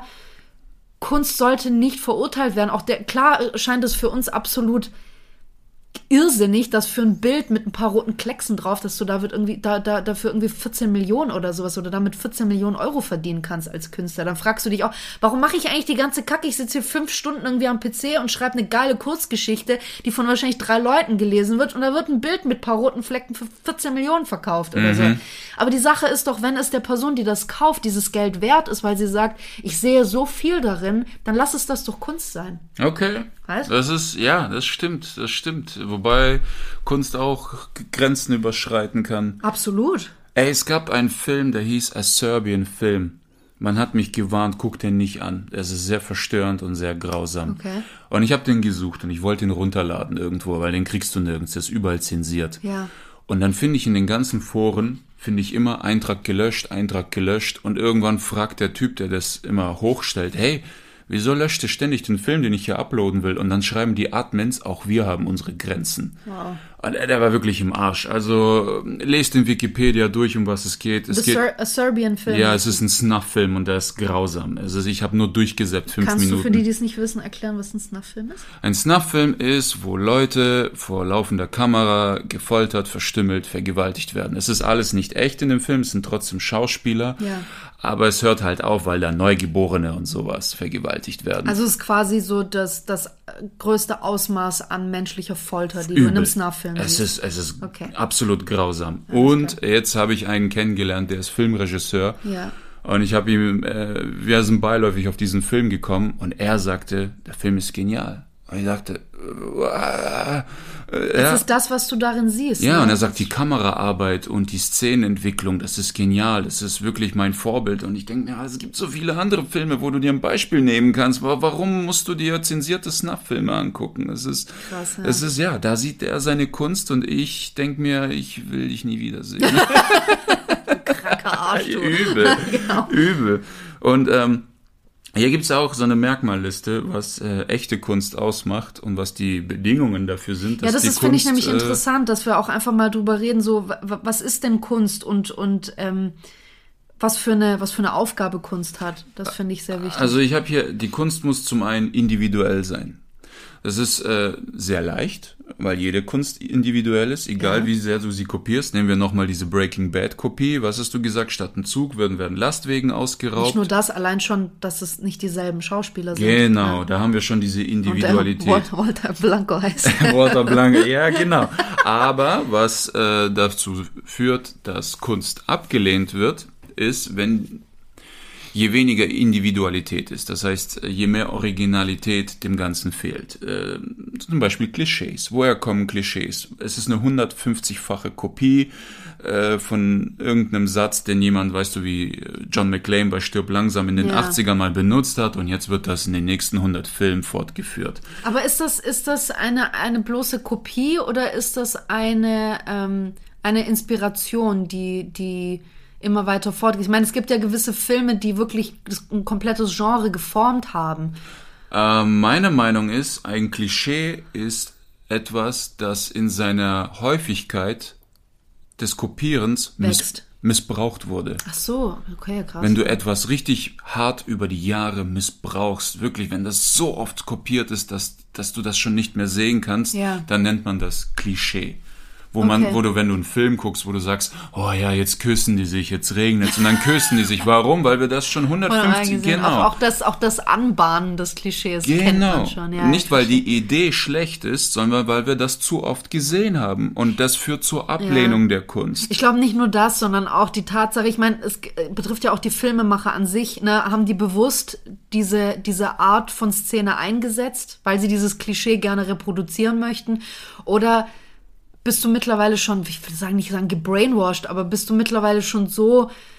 Kunst sollte nicht verurteilt werden. Auch klar scheint es für uns absolut irrsinnig, dass für ein Bild mit ein paar roten Klecksen drauf, dass du dafür irgendwie 14 Millionen oder sowas oder damit 14 Millionen Euro verdienen kannst als Künstler. Dann fragst du dich auch, warum mache ich eigentlich die ganze Kacke? Ich sitze hier 5 Stunden irgendwie am PC und schreibe eine geile Kurzgeschichte, die von wahrscheinlich 3 Leuten gelesen wird und da wird ein Bild mit ein paar roten Flecken für 14 Millionen verkauft oder so. Aber die Sache ist doch, wenn es der Person, die das kauft, dieses Geld wert ist, weil sie sagt, ich sehe so viel darin, dann lass es das doch Kunst sein. Okay. Weißt? Das stimmt. Wobei Kunst auch Grenzen überschreiten kann. Absolut. Es gab einen Film, der hieß A Serbian Film. Man hat mich gewarnt, guck den nicht an. Es ist sehr verstörend und sehr grausam. Okay. Und ich habe den gesucht und ich wollte ihn runterladen irgendwo, weil den kriegst du nirgends, der ist überall zensiert. Ja. Und dann finde ich in den ganzen Foren, immer Eintrag gelöscht und irgendwann fragt der Typ, der das immer hochstellt, hey, wieso löscht ihr ständig den Film, den ich hier uploaden will? Und dann schreiben die Admins, auch wir haben unsere Grenzen. Wow. Und der war wirklich im Arsch. Also lest in Wikipedia durch, um was es geht. A Serbian Film. Ja, es ist ein Snuff-Film und der ist grausam. Also ich habe nur durchgesäppt 5 Minuten. Kannst du für die es nicht wissen, erklären, was ein Snuff-Film ist? Ein Snuff-Film ist, wo Leute vor laufender Kamera gefoltert, verstümmelt, vergewaltigt werden. Es ist alles nicht echt in dem Film, es sind trotzdem Schauspieler. Ja. Aber es hört halt auf, weil da Neugeborene und sowas vergewaltigt werden. Also es ist quasi so das größte Ausmaß an menschlicher Folter, die Übel. du in einem Snuff-Film siehst. Es ist absolut grausam. Und jetzt habe ich einen kennengelernt, der ist Filmregisseur. Ja. Und ich habe ihm, wir sind beiläufig auf diesen Film gekommen und er sagte, der Film ist genial. Und ich sagte, das ist das, was du darin siehst. Ja, ne? Und er sagt, die Kameraarbeit und die Szenenentwicklung, das ist genial, das ist wirklich mein Vorbild. Und ich denke mir, es gibt so viele andere Filme, wo du dir ein Beispiel nehmen kannst. Warum musst du dir zensierte Snuff-Filme angucken? Es ist, krass, da sieht er seine Kunst und ich denke mir, ich will dich nie wiedersehen. Kranker Arsch, du. Übel. Und hier gibt's auch so eine Merkmalliste, was echte Kunst ausmacht und was die Bedingungen dafür sind. Dass das finde ich nämlich interessant, dass wir auch einfach mal drüber reden, so was ist denn Kunst und was für eine Aufgabe Kunst hat. Das finde ich sehr wichtig. Also ich habe hier, die Kunst muss zum einen individuell sein. Das ist sehr leicht, weil jede Kunst individuell ist, egal wie sehr du sie kopierst. Nehmen wir nochmal diese Breaking Bad Kopie. Was hast du gesagt? Statt ein Zug werden Lastwagen ausgeraubt. Nicht nur das, allein schon, dass es nicht dieselben Schauspieler sind. Genau, da haben wir schon diese Individualität. Und Walter Blanco heißt. Walter Blanco, ja genau. Aber was dazu führt, dass Kunst abgelehnt wird, ist, wenn je weniger Individualität ist, das heißt, je mehr Originalität dem Ganzen fehlt. Zum Beispiel Klischees. Woher kommen Klischees? Es ist eine 150-fache Kopie von irgendeinem Satz, den jemand, weißt du, wie John McClane bei Stirb langsam in den 80ern mal benutzt hat und jetzt wird das in den nächsten 100 Filmen fortgeführt. Aber ist das eine bloße Kopie oder ist das eine Inspiration, die immer weiter fortgeht? Ich meine, es gibt ja gewisse Filme, die wirklich ein komplettes Genre geformt haben. Meine Meinung ist, ein Klischee ist etwas, das in seiner Häufigkeit des Kopierens missbraucht wurde. Ach so, okay, krass. Wenn du etwas richtig hart über die Jahre missbrauchst, wirklich, wenn das so oft kopiert ist, dass du das schon nicht mehr sehen kannst, dann nennt man das Klischee. Wo du, wenn du einen Film guckst, wo du sagst, oh ja, jetzt küssen die sich, jetzt regnet es und dann küssen die sich. Warum? Weil wir das schon 150, genau. Auch das Anbahnen des Klischees kennt man schon. Ja, nicht, weil die Idee schlecht ist, sondern weil wir das zu oft gesehen haben. Und das führt zur Ablehnung der Kunst. Ich glaube nicht nur das, sondern auch die Tatsache, ich meine, es betrifft ja auch die Filmemacher an sich, ne, haben die bewusst diese Art von Szene eingesetzt, weil sie dieses Klischee gerne reproduzieren möchten? Oder bist du mittlerweile schon, ich will nicht sagen gebrainwashed, aber bist du mittlerweile schon so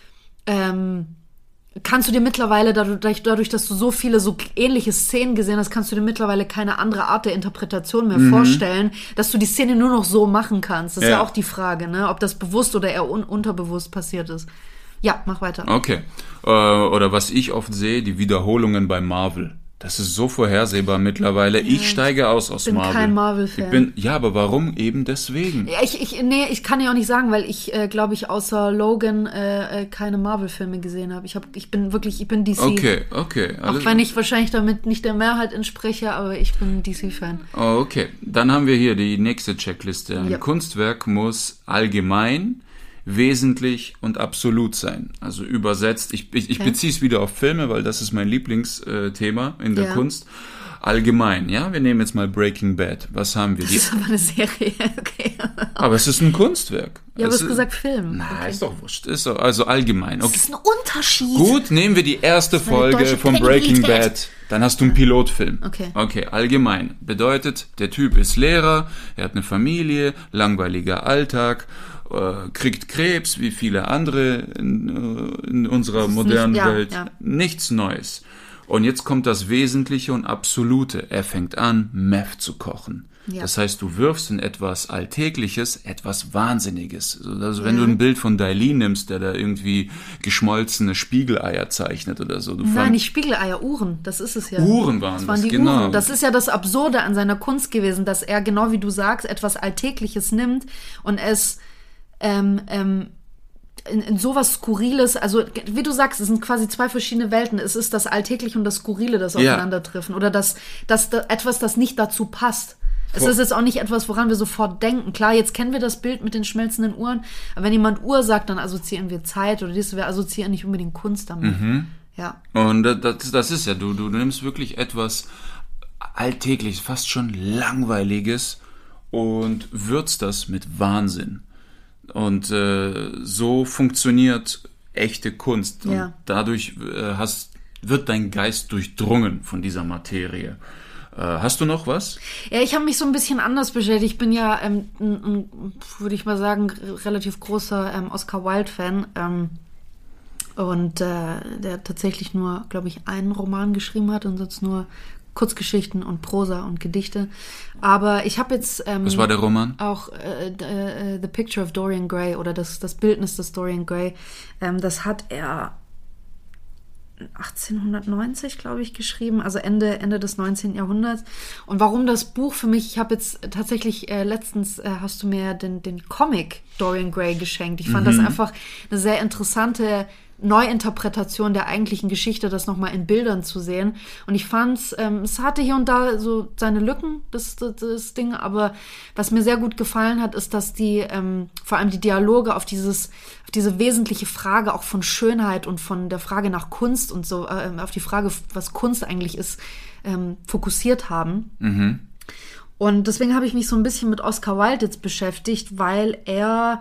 kannst du dir mittlerweile, dadurch, dass du so viele so ähnliche Szenen gesehen hast, kannst du dir mittlerweile keine andere Art der Interpretation mehr vorstellen, dass du die Szene nur noch so machen kannst. Das ist ja auch die Frage, ne? Ob das bewusst oder eher unterbewusst passiert ist. Ja, mach weiter. Okay. Oder was ich oft sehe, die Wiederholungen bei Marvel. Das ist so vorhersehbar mittlerweile. Ja, ich steige aus Marvel. Ich bin kein Marvel-Fan. Ja, aber warum eben deswegen? Ja, ich kann ja auch nicht sagen, weil ich, glaube ich, außer Logan keine Marvel-Filme gesehen habe. Ich bin DC. Okay. Auch wenn ich wahrscheinlich damit nicht der Mehrheit entspreche, aber ich bin DC-Fan. Okay, dann haben wir hier die nächste Checkliste. Ein Kunstwerk muss allgemein, wesentlich und absolut sein. Also übersetzt, ich beziehe es wieder auf Filme, weil das ist mein Lieblingsthema in der Kunst. Allgemein, ja, wir nehmen jetzt mal Breaking Bad. Was haben wir? Das ist aber eine Serie, okay. Aber es ist ein Kunstwerk. Ja, aber du hast gesagt Film. Na, ist doch wurscht. Ist doch, also allgemein. Okay. Das ist ein Unterschied. Gut, nehmen wir die erste Folge von Breaking Bad. Dann hast du einen Pilotfilm. Okay, allgemein. Bedeutet, der Typ ist Lehrer, er hat eine Familie, langweiliger Alltag, kriegt Krebs, wie viele andere in unserer modernen Welt. Ja. Nichts Neues. Und jetzt kommt das Wesentliche und Absolute. Er fängt an, Meth zu kochen. Ja. Das heißt, du wirfst in etwas Alltägliches, etwas Wahnsinniges. Also wenn du ein Bild von Dali nimmst, der da irgendwie geschmolzene Spiegeleier zeichnet oder so. Nein, nicht Spiegeleier, Uhren. Das ist es ja. Uhren waren das, genau. Uhren. Das ist ja das Absurde an seiner Kunst gewesen, dass er, genau wie du sagst, etwas Alltägliches nimmt und es in sowas Skurriles, also wie du sagst, es sind quasi zwei verschiedene Welten. Es ist das Alltägliche und das Skurrile, das aufeinandertreffen. Oder das etwas, das nicht dazu passt. Es ist jetzt auch nicht etwas, woran wir sofort denken. Klar, jetzt kennen wir das Bild mit den schmelzenden Uhren, aber wenn jemand Uhr sagt, dann assoziieren wir Zeit oder wir assoziieren nicht unbedingt Kunst damit. Ja. Und das ist ja, du nimmst wirklich etwas Alltägliches, fast schon Langweiliges und würzt das mit Wahnsinn. Und so funktioniert echte Kunst. Und dadurch wird dein Geist durchdrungen von dieser Materie. Hast du noch was? Ja, ich habe mich so ein bisschen anders beschäftigt. Ich bin ja, würde ich mal sagen, relativ großer Oscar Wilde-Fan. Und der tatsächlich nur, glaube ich, einen Roman geschrieben hat und sonst nur Kurzgeschichten und Prosa und Gedichte. Aber ich habe jetzt was war der Roman? Auch The Picture of Dorian Gray oder das Bildnis des Dorian Gray. Das hat er 1890, glaube ich, geschrieben, also Ende des 19. Jahrhunderts. Und warum das Buch für mich, ich habe jetzt tatsächlich letztens, hast du mir den Comic Dorian Gray geschenkt. Ich fand das einfach eine sehr interessante Neuinterpretation der eigentlichen Geschichte, das nochmal in Bildern zu sehen. Und ich fand's, es hatte hier und da so seine Lücken, das Ding, aber was mir sehr gut gefallen hat, ist, dass die, vor allem die Dialoge auf diese wesentliche Frage auch von Schönheit und von der Frage nach Kunst und so, auf die Frage, was Kunst eigentlich ist, fokussiert haben. Und deswegen habe ich mich so ein bisschen mit Oscar Wilde jetzt beschäftigt, weil er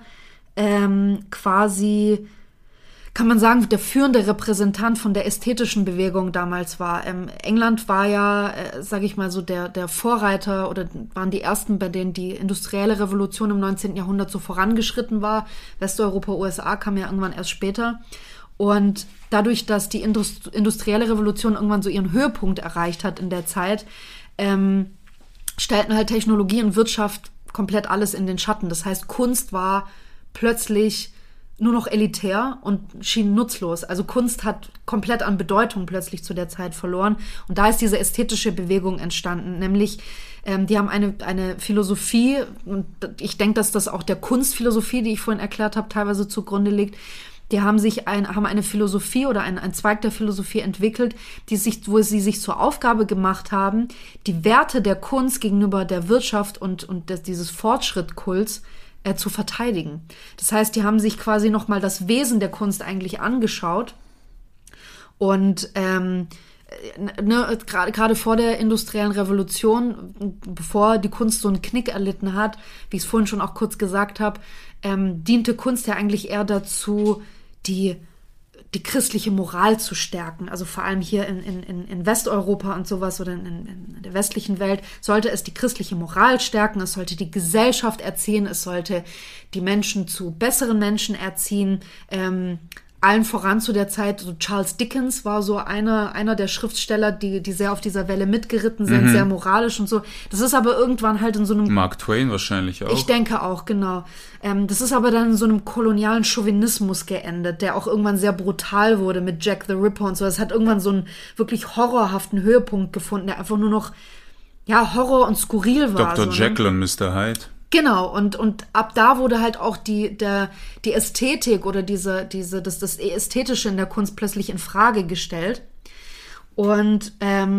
quasi, kann man sagen, der führende Repräsentant von der ästhetischen Bewegung damals war. England war ja, sage ich mal so, der Vorreiter oder waren die ersten, bei denen die industrielle Revolution im 19. Jahrhundert so vorangeschritten war. Westeuropa, USA kam ja irgendwann erst später. Und dadurch, dass die industrielle Revolution irgendwann so ihren Höhepunkt erreicht hat in der Zeit, stellten halt Technologie und Wirtschaft komplett alles in den Schatten. Das heißt, Kunst war plötzlich nur noch elitär und schien nutzlos. Also Kunst hat komplett an Bedeutung plötzlich zu der Zeit verloren. Und da ist diese ästhetische Bewegung entstanden. Nämlich, die haben eine Philosophie, und ich denke, dass das auch der Kunstphilosophie, die ich vorhin erklärt habe, teilweise zugrunde liegt. Die haben eine Philosophie oder ein Zweig der Philosophie entwickelt, wo sie sich zur Aufgabe gemacht haben, die Werte der Kunst gegenüber der Wirtschaft und dieses Fortschrittkults zu verteidigen. Das heißt, die haben sich quasi nochmal das Wesen der Kunst eigentlich angeschaut und gerade vor der industriellen Revolution, bevor die Kunst so einen Knick erlitten hat, wie ich es vorhin schon auch kurz gesagt habe, diente Kunst ja eigentlich eher dazu, die christliche Moral zu stärken. Also vor allem hier in Westeuropa und sowas oder in der westlichen Welt sollte es die christliche Moral stärken, es sollte die Gesellschaft erziehen, es sollte die Menschen zu besseren Menschen erziehen. allen voran zu der Zeit, so Charles Dickens war so einer der Schriftsteller, die sehr auf dieser Welle mitgeritten sind, sehr moralisch und so. Das ist aber irgendwann halt in so einem... Mark Twain wahrscheinlich auch. Ich denke auch, genau. Das ist aber dann in so einem kolonialen Chauvinismus geendet, der auch irgendwann sehr brutal wurde mit Jack the Ripper und so. Das hat irgendwann so einen wirklich horrorhaften Höhepunkt gefunden, der einfach nur noch Horror und skurril war. Dr. Jekyll und Mr. Hyde. Genau, und ab da wurde halt auch die Ästhetik oder das Ästhetische in der Kunst plötzlich in Frage gestellt. Und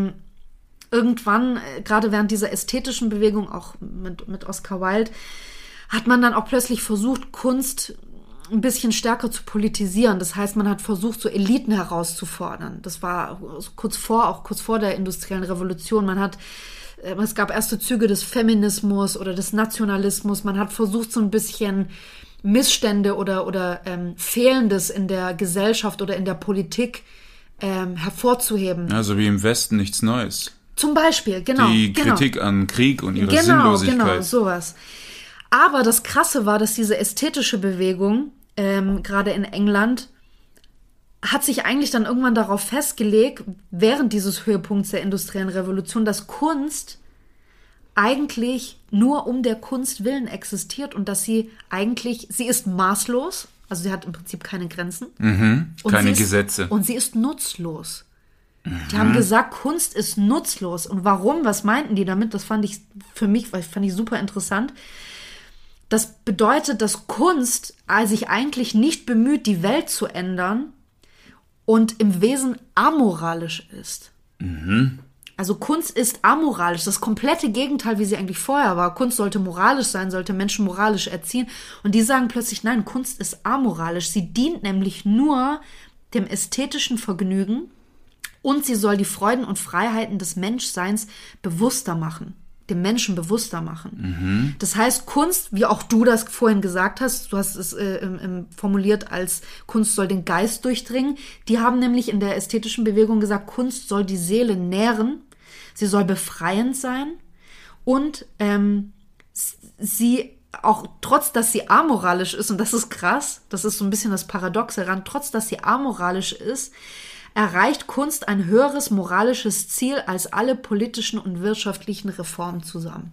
irgendwann, gerade während dieser ästhetischen Bewegung, auch mit Oscar Wilde, hat man dann auch plötzlich versucht, Kunst ein bisschen stärker zu politisieren. Das heißt, man hat versucht, so Eliten herauszufordern. Das war kurz vor der industriellen Revolution. Es gab erste Züge des Feminismus oder des Nationalismus. Man hat versucht, so ein bisschen Missstände oder Fehlendes in der Gesellschaft oder in der Politik hervorzuheben. Also wie im Westen nichts Neues. Zum Beispiel, genau. Die Kritik an Krieg und ihre Sinnlosigkeit. Genau, sowas. Aber das Krasse war, dass diese ästhetische Bewegung, gerade in England, hat sich eigentlich dann irgendwann darauf festgelegt, während dieses Höhepunkts der industriellen Revolution, dass Kunst eigentlich nur um der Kunst willen existiert und dass sie ist maßlos, also sie hat im Prinzip keine Grenzen. Keine Gesetze. Und sie ist nutzlos. Die haben gesagt, Kunst ist nutzlos. Und warum? Was meinten die damit? Das fand ich super interessant. Das bedeutet, dass Kunst sich eigentlich nicht bemüht, die Welt zu ändern, und im Wesen amoralisch ist. Also Kunst ist amoralisch, das komplette Gegenteil, wie sie eigentlich vorher war. Kunst sollte moralisch sein, sollte Menschen moralisch erziehen. Und die sagen plötzlich, nein, Kunst ist amoralisch. Sie dient nämlich nur dem ästhetischen Vergnügen und sie soll die Freuden und Freiheiten des Menschseins bewusster machen. Dem Menschen bewusster machen. Das heißt, Kunst, wie auch du das vorhin gesagt hast, du hast es formuliert als Kunst soll den Geist durchdringen. Die haben nämlich in der ästhetischen Bewegung gesagt, Kunst soll die Seele nähren, sie soll befreiend sein und sie auch, trotz dass sie amoralisch ist, und das ist krass, das ist so ein bisschen das Paradoxe daran, trotz dass sie amoralisch ist, erreicht Kunst ein höheres moralisches Ziel als alle politischen und wirtschaftlichen Reformen zusammen.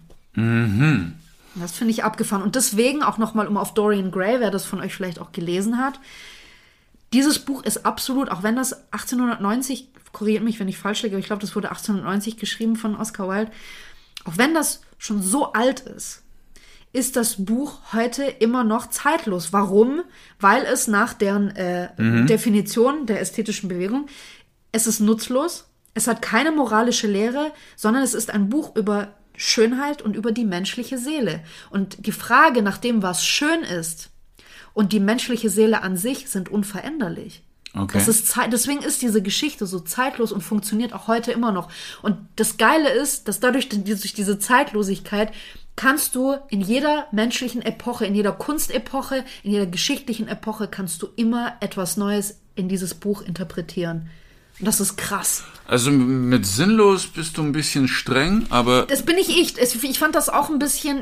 Das finde ich abgefahren. Und deswegen auch nochmal, um auf Dorian Gray, wer das von euch vielleicht auch gelesen hat, dieses Buch ist absolut, auch wenn das 1890, korrigiert mich, wenn ich falsch liege, aber ich glaube, das wurde 1890 geschrieben von Oscar Wilde, auch wenn das schon so alt ist das Buch heute immer noch zeitlos. Warum? Weil es nach deren Definition der ästhetischen Bewegung, es ist nutzlos, es hat keine moralische Lehre, sondern es ist ein Buch über Schönheit und über die menschliche Seele. Und die Frage nach dem, was schön ist und die menschliche Seele an sich sind unveränderlich. Okay. Deswegen ist diese Geschichte so zeitlos und funktioniert auch heute immer noch. Und das Geile ist, dass durch diese Zeitlosigkeit kannst du in jeder menschlichen Epoche, in jeder Kunstepoche, in jeder geschichtlichen Epoche kannst du immer etwas Neues in dieses Buch interpretieren. Und das ist krass. Also mit sinnlos bist du ein bisschen streng, aber... Das bin ich. Ich fand das auch ein bisschen...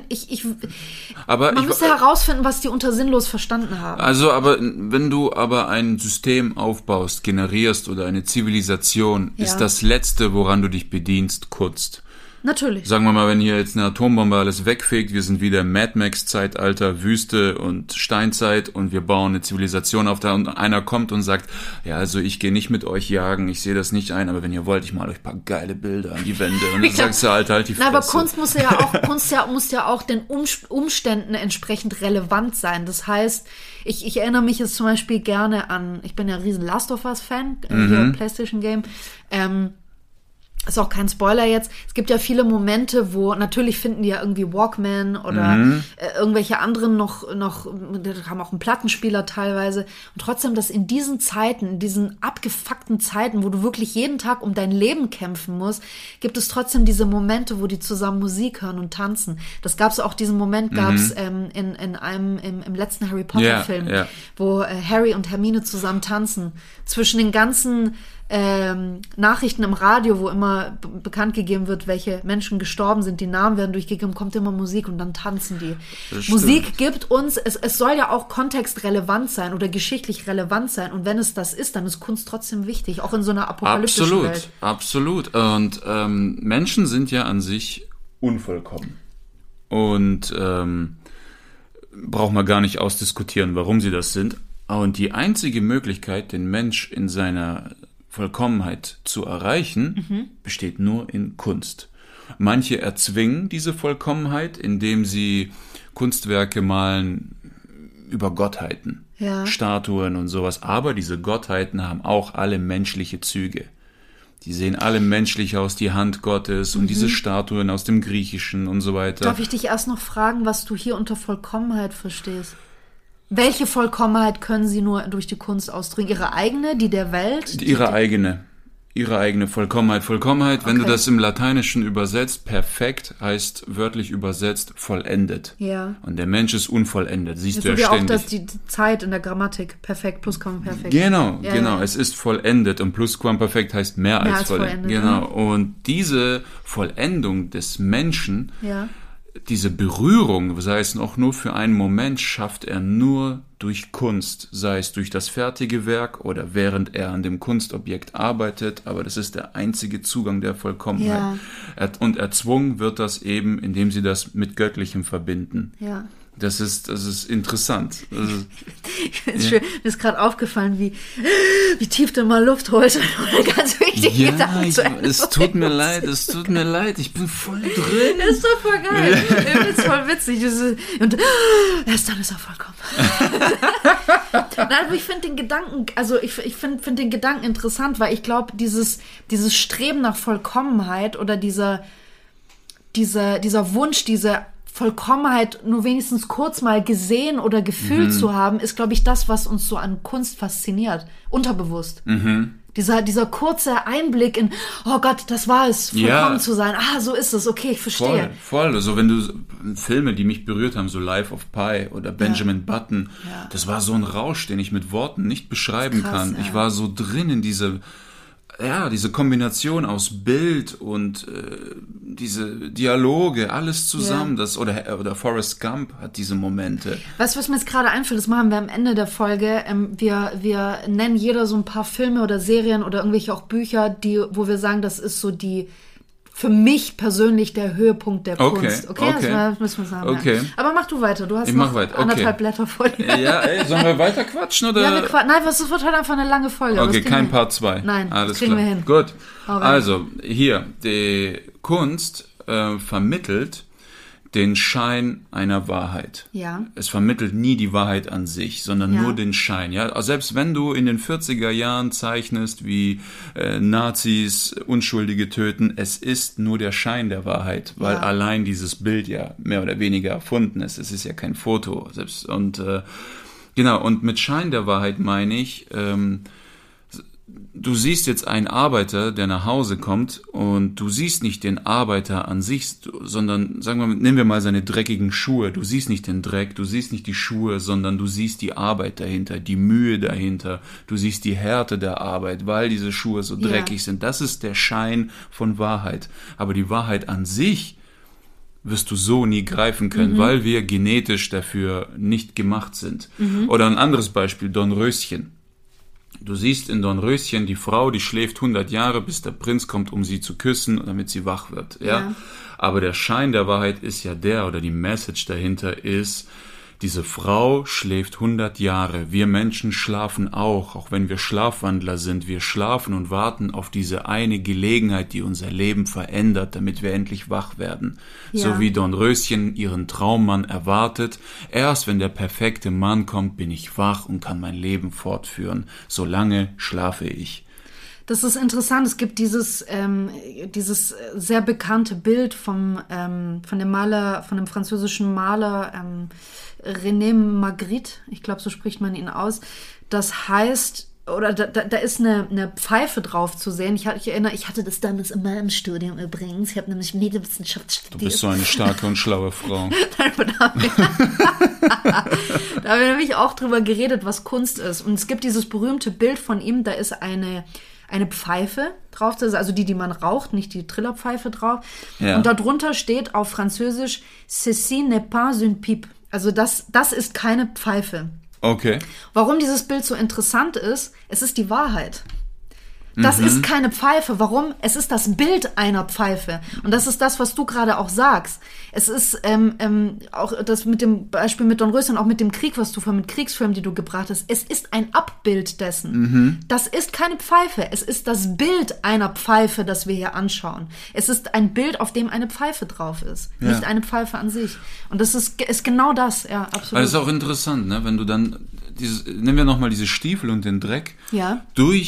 Man müsste herausfinden, was die unter sinnlos verstanden haben. Also, aber wenn du aber ein System aufbaust, generierst oder eine Zivilisation, ist das Letzte, woran du dich bedienst, Kunst. Natürlich. Sagen wir mal, wenn hier jetzt eine Atombombe alles wegfegt, wir sind wieder im Mad Max-Zeitalter, Wüste und Steinzeit und wir bauen eine Zivilisation auf da und einer kommt und sagt, ja, also ich gehe nicht mit euch jagen, ich sehe das nicht ein, aber wenn ihr wollt, ich mal euch ein paar geile Bilder an die Wände und dann sagst du, Alter, halt die Fresse. Aber Kunst muss ja auch den Umständen entsprechend relevant sein. Das heißt, ich erinnere mich jetzt zum Beispiel gerne an, ich bin ja ein riesen Last of Us Fan, hier PlayStation Game, ist auch kein Spoiler jetzt. Es gibt ja viele Momente, wo natürlich finden die ja irgendwie Walkman oder irgendwelche anderen noch haben auch einen Plattenspieler teilweise. Und trotzdem, dass in diesen Zeiten, in diesen abgefuckten Zeiten, wo du wirklich jeden Tag um dein Leben kämpfen musst, gibt es trotzdem diese Momente, wo die zusammen Musik hören und tanzen. Das gab's auch, diesen Moment gab's im letzten Harry Potter Film, wo Harry und Hermine zusammen tanzen. Zwischen den ganzen Nachrichten im Radio, wo immer bekannt gegeben wird, welche Menschen gestorben sind, die Namen werden durchgegeben, kommt immer Musik und dann tanzen die. Musik gibt uns, es soll ja auch kontextrelevant sein oder geschichtlich relevant sein und wenn es das ist, dann ist Kunst trotzdem wichtig, auch in so einer apokalyptischen Welt. Absolut. Und Menschen sind ja an sich unvollkommen. Und braucht man gar nicht ausdiskutieren, warum sie das sind. Und die einzige Möglichkeit, den Mensch in seiner Vollkommenheit zu erreichen, besteht nur in Kunst. Manche erzwingen diese Vollkommenheit, indem sie Kunstwerke malen über Gottheiten, Statuen und sowas. Aber diese Gottheiten haben auch alle menschliche Züge. Die sehen alle menschlich aus, die Hand Gottes und diese Statuen aus dem Griechischen und so weiter. Darf ich dich erst noch fragen, was du hier unter Vollkommenheit verstehst? Welche Vollkommenheit können Sie nur durch die Kunst ausdrücken? Ihre eigene, die der Welt? Ihre eigene Vollkommenheit. Vollkommenheit, wenn du das im Lateinischen übersetzt, perfekt heißt wörtlich übersetzt vollendet. Ja. Und der Mensch ist unvollendet, siehst du ja ständig. So wie ständig. auch die Zeit in der Grammatik, perfekt, Plusquamperfekt. Genau. Es ist vollendet und Plusquamperfekt heißt mehr als vollendet. Genau. Und diese Vollendung des Menschen, diese Berührung, sei es auch nur für einen Moment, schafft er nur durch Kunst, sei es durch das fertige Werk oder während er an dem Kunstobjekt arbeitet, aber das ist der einzige Zugang der Vollkommenheit. Und erzwungen wird das eben, indem sie das mit Göttlichem verbinden. Ja. Das ist interessant. Schön. Mir ist gerade aufgefallen, wie tief du mal Luft holst. Ganz wichtig. Es tut mir leid. Ich bin voll drin. Das ist doch voll geil. Das ist voll witzig. Und erst dann ist er vollkommen. Nein, aber ich finde den Gedanken, ich finde den Gedanken interessant, weil ich glaube, dieses Streben nach Vollkommenheit oder dieser Wunsch, diese Vollkommenheit nur wenigstens kurz mal gesehen oder gefühlt zu haben, ist, glaube ich, das, was uns so an Kunst fasziniert. Unterbewusst. Dieser kurze Einblick in, oh Gott, das war es, vollkommen zu sein. Ah, so ist es, okay, ich verstehe. Voll. Also wenn du Filme, die mich berührt haben, so Life of Pi oder Benjamin Button, das war so ein Rausch, den ich mit Worten nicht beschreiben kann. Ich war so drin in diese Kombination aus Bild und diese Dialoge, alles zusammen, oder Forrest Gump hat diese Momente. Weißt du, was mir jetzt gerade einfällt, das machen wir am Ende der Folge, wir nennen jeder so ein paar Filme oder Serien oder irgendwelche auch Bücher, wo wir sagen, das ist so für mich persönlich der Höhepunkt der Kunst. Okay. Das müssen wir sagen. Okay. Ja. Aber mach du weiter, du hast noch anderthalb Blätter vor dir. Ja, sollen wir weiter quatschen? Oder? Ja, nein, es wird halt einfach eine lange Folge. Okay, kein Part 2. Nein, alles das kriegen klar. wir hin. Gut, also hier, die Kunst vermittelt den Schein einer Wahrheit. Ja. Es vermittelt nie die Wahrheit an sich, sondern nur den Schein. Ja? Also selbst wenn du in den 40er Jahren zeichnest, wie Nazis Unschuldige töten, es ist nur der Schein der Wahrheit, weil allein dieses Bild ja mehr oder weniger erfunden ist. Es ist ja kein Foto. Und mit Schein der Wahrheit meine ich, du siehst jetzt einen Arbeiter, der nach Hause kommt und du siehst nicht den Arbeiter an sich, sondern, nehmen wir mal seine dreckigen Schuhe. Du siehst nicht den Dreck, du siehst nicht die Schuhe, sondern du siehst die Arbeit dahinter, die Mühe dahinter. Du siehst die Härte der Arbeit, weil diese Schuhe so dreckig sind. Das ist der Schein von Wahrheit. Aber die Wahrheit an sich wirst du so nie greifen können, weil wir genetisch dafür nicht gemacht sind. Oder ein anderes Beispiel, Dornröschen. Du siehst in Dornröschen die Frau, die schläft 100 Jahre, bis der Prinz kommt, um sie zu küssen, damit sie wach wird. Ja? Aber der Schein der Wahrheit ist ja oder die Message dahinter ist, diese Frau schläft 100 Jahre. Wir Menschen schlafen auch wenn wir Schlafwandler sind. Wir schlafen und warten auf diese eine Gelegenheit, die unser Leben verändert, damit wir endlich wach werden. Ja. So wie Dornröschen ihren Traummann erwartet. Erst wenn der perfekte Mann kommt, bin ich wach und kann mein Leben fortführen. Solange schlafe ich. Das ist interessant. Es gibt dieses sehr bekannte Bild von dem französischen Maler René Magritte. Ich glaube, so spricht man ihn aus. Das heißt, oder da ist eine Pfeife drauf zu sehen. Ich erinnere, ich hatte das damals in meinem Studium übrigens. Ich habe nämlich Medienwissenschaft studiert. Du bist so eine starke und schlaue Frau. Da haben wir nämlich auch drüber geredet, was Kunst ist. Und es gibt dieses berühmte Bild von ihm, da ist eine eine Pfeife drauf, das ist also die man raucht, nicht die Trillerpfeife drauf. Ja. Und darunter steht auf Französisch, ceci n'est pas une pipe. Also das ist keine Pfeife. Okay. Warum dieses Bild so interessant ist, es ist die Wahrheit. Das ist keine Pfeife. Warum? Es ist das Bild einer Pfeife. Und das ist das, was du gerade auch sagst. Es ist auch das mit dem Beispiel mit Dornröschen, auch mit dem Krieg, was du mit Kriegsfilmen, die du gebracht hast. Es ist ein Abbild dessen. Das ist keine Pfeife. Es ist das Bild einer Pfeife, das wir hier anschauen. Es ist ein Bild, auf dem eine Pfeife drauf ist. Ja. Nicht eine Pfeife an sich. Und das ist genau das. Ja, absolut. Aber es ist auch interessant, ne? Wenn du dann nehmen wir nochmal diese Stiefel und den Dreck. Ja.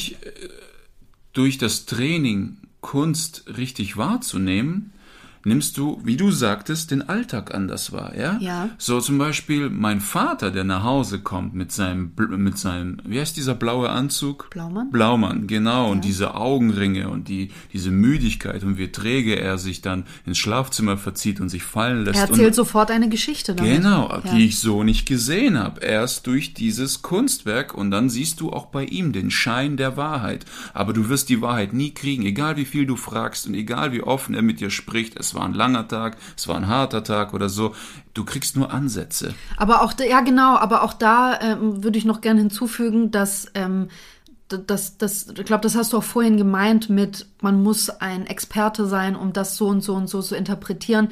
Durch das Training Kunst richtig wahrzunehmen, nimmst du, wie du sagtest, den Alltag anders wahr, ja? Ja. So zum Beispiel mein Vater, der nach Hause kommt mit seinem, wie heißt dieser blaue Anzug? Blaumann? Blaumann, genau. Ja. Und diese Augenringe und diese Müdigkeit und wie träge er sich dann ins Schlafzimmer verzieht und sich fallen lässt. Er erzählt sofort eine Geschichte damit. Genau, die ich so nicht gesehen habe. Erst durch dieses Kunstwerk und dann siehst du auch bei ihm den Schein der Wahrheit. Aber du wirst die Wahrheit nie kriegen, egal wie viel du fragst und egal wie offen er mit dir spricht. Es war ein langer Tag, es war ein harter Tag oder so. Du kriegst nur Ansätze. Aber auch, aber auch da würde ich noch gerne hinzufügen, dass ich glaube, das hast du auch vorhin gemeint mit, man muss ein Experte sein, um das so und so und so zu interpretieren.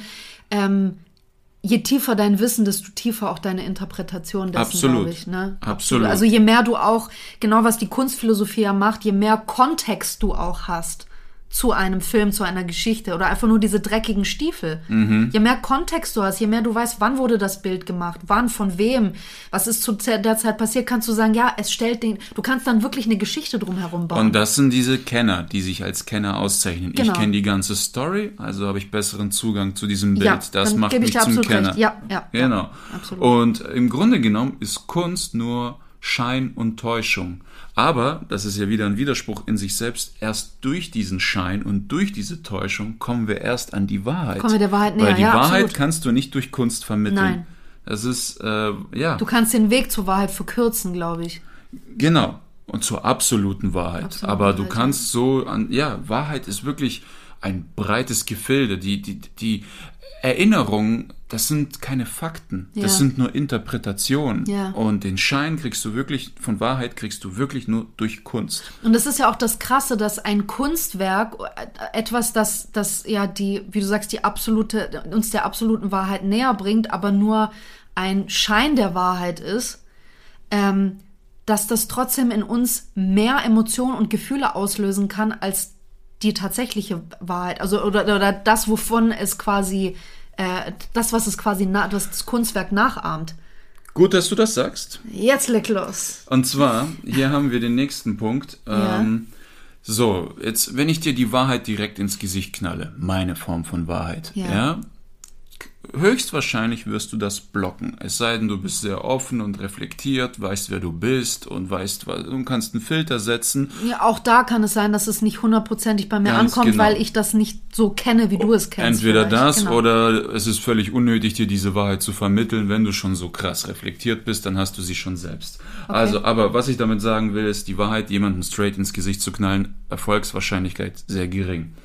Je tiefer dein Wissen, desto tiefer auch deine Interpretation dessen, glaube ich. Ne? Absolut. Also je mehr du auch, genau was die Kunstphilosophie ja macht, je mehr Kontext du auch hast zu einem Film, zu einer Geschichte oder einfach nur diese dreckigen Stiefel. Je mehr Kontext du hast, je mehr du weißt, wann wurde das Bild gemacht, wann, von wem, was ist zu der Zeit passiert, kannst du sagen, ja, du kannst dann wirklich eine Geschichte drumherum bauen. Und das sind diese Kenner, die sich als Kenner auszeichnen. Genau. Ich kenne die ganze Story, also habe ich besseren Zugang zu diesem Bild. Ja, das macht mich zum Kenner. Recht. Ja, genau. Ja, absolut. Und im Grunde genommen ist Kunst nur Schein und Täuschung. Aber, das ist ja wieder ein Widerspruch in sich selbst, erst durch diesen Schein und durch diese Täuschung kommen wir erst an die Wahrheit. Kommen wir der Wahrheit näher, Weil die Wahrheit absolut. kannst du nicht durch Kunst vermitteln. Nein. Das ist, Du kannst den Weg zur Wahrheit verkürzen, glaube ich. Genau. Und zur absoluten Wahrheit. Aber du kannst Wahrheit ist wirklich ein breites Gefilde. Die Erinnerungen, das sind keine Fakten. Ja. Das sind nur Interpretationen. Ja. Und den Schein von Wahrheit kriegst du wirklich nur durch Kunst. Und das ist ja auch das Krasse, dass ein Kunstwerk, etwas, das wie du sagst, uns der absoluten Wahrheit näher bringt, aber nur ein Schein der Wahrheit ist, dass das trotzdem in uns mehr Emotionen und Gefühle auslösen kann, als die tatsächliche Wahrheit. Also, oder das, wovon es quasi, was das Kunstwerk nachahmt. Gut, dass du das sagst. Jetzt leg los. Und zwar, hier haben wir den nächsten Punkt. Ja. So, jetzt, wenn ich dir die Wahrheit direkt ins Gesicht knalle, meine Form von Wahrheit, ja, höchstwahrscheinlich wirst du das blocken. Es sei denn, du bist sehr offen und reflektiert, weißt, wer du bist und weißt, du kannst einen Filter setzen. Ja, auch da kann es sein, dass es nicht 100%ig bei mir Ganz ankommt, genau. weil ich das nicht so kenne, wie du es kennst. Entweder vielleicht. das Genau. oder es ist völlig unnötig, dir diese Wahrheit zu vermitteln. Wenn du schon so krass reflektiert bist, dann hast du sie schon selbst. Okay. Also, aber was ich damit sagen will, ist, die Wahrheit jemandem straight ins Gesicht zu knallen, Erfolgswahrscheinlichkeit sehr gering.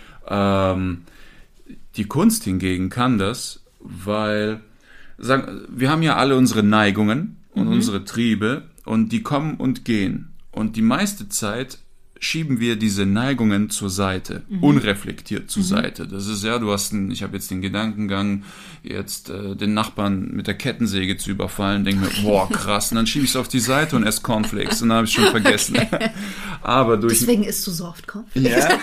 Die Kunst hingegen kann das, weil wir haben ja alle unsere Neigungen und unsere Triebe und die kommen und gehen. Und die meiste Zeit schieben wir diese Neigungen zur Seite, unreflektiert zur Seite. Das ist ich habe jetzt den Gedankengang, jetzt den Nachbarn mit der Kettensäge zu überfallen, denke mir, boah, krass, und dann schiebe ich es auf die Seite und esse Cornflakes und dann habe ich schon vergessen. Okay. Aber deswegen isst du so oft Cornflakes. Ja.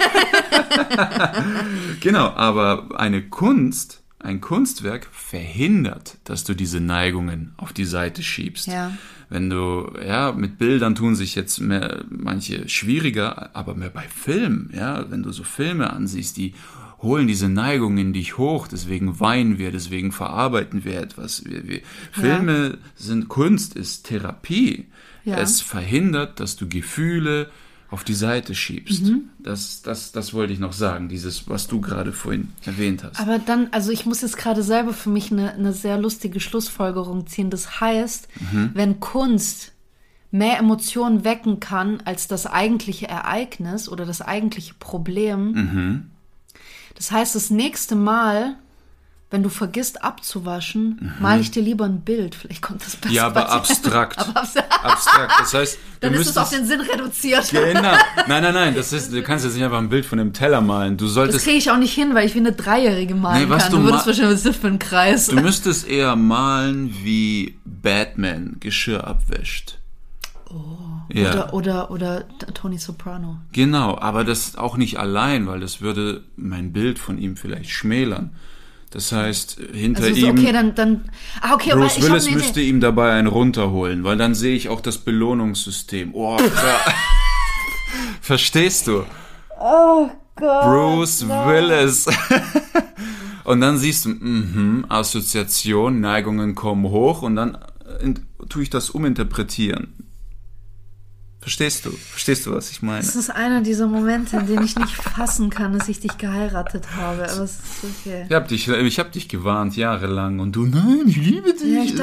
Genau, aber ein Kunstwerk verhindert, dass du diese Neigungen auf die Seite schiebst. Ja. Wenn du, mit Bildern tun sich jetzt manche schwieriger, aber mehr bei Filmen, wenn du so Filme ansiehst, die holen diese Neigungen in dich hoch, deswegen weinen wir, deswegen verarbeiten wir etwas. Filme sind Kunst, ist Therapie. Ja. Es verhindert, dass du Gefühle auf die Seite schiebst. Das wollte ich noch sagen, dieses, was du gerade vorhin erwähnt hast. Aber dann, also ich muss jetzt gerade selber für mich eine sehr lustige Schlussfolgerung ziehen. Das heißt, wenn Kunst mehr Emotionen wecken kann als das eigentliche Ereignis oder das eigentliche Problem. Das heißt, das nächste Mal, wenn du vergisst abzuwaschen, male ich dir lieber ein Bild. Vielleicht kommt das besser. Ja, aber abstrakt. Abstrakt. Das heißt, dann ist es auf den Sinn reduziert. Genau. Nein. Du kannst jetzt nicht einfach ein Bild von dem Teller malen. Du solltest. Das kriege ich auch nicht hin, weil ich wie eine Dreijährige malen kann. Du würdest wahrscheinlich, was ist das für ein Kreis? Du müsstest eher malen, wie Batman Geschirr abwäscht. Ja. Oder Tony Soprano. Genau, aber das auch nicht allein, weil das würde mein Bild von ihm vielleicht schmälern. Das heißt, hinter ihm... Okay, dann Bruce Willis müsste ihm dabei einen runterholen, weil dann sehe ich auch das Belohnungssystem. Oh, verstehst du? Oh Gott. Bruce Willis. Und dann siehst du, Assoziation, Neigungen kommen hoch und dann tue ich das uminterpretieren. Verstehst du, was ich meine? Das ist einer dieser Momente, in denen ich nicht fassen kann, dass ich dich geheiratet habe. Aber es ist okay. Ich hab dich gewarnt, jahrelang. Und du, nein, ich liebe dich. Ja,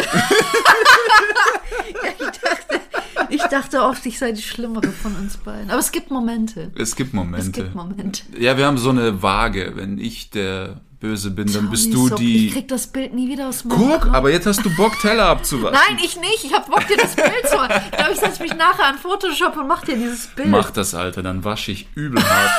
ich dachte oft, ich sei die Schlimmere von uns beiden. Aber es gibt Momente. Ja, wir haben so eine Waage. Wenn ich der Böse bin, dann bist du die... Ich krieg das Bild nie wieder aus meinem Kopf. Guck, aber jetzt hast du Bock, Teller abzuwaschen. Nein, ich nicht. Ich hab Bock, dir das Bild zu machen. Ich glaube, ich setze mich nachher an Photoshop und mach dir dieses Bild. Mach das, Alter. Dann wasche ich übel hart.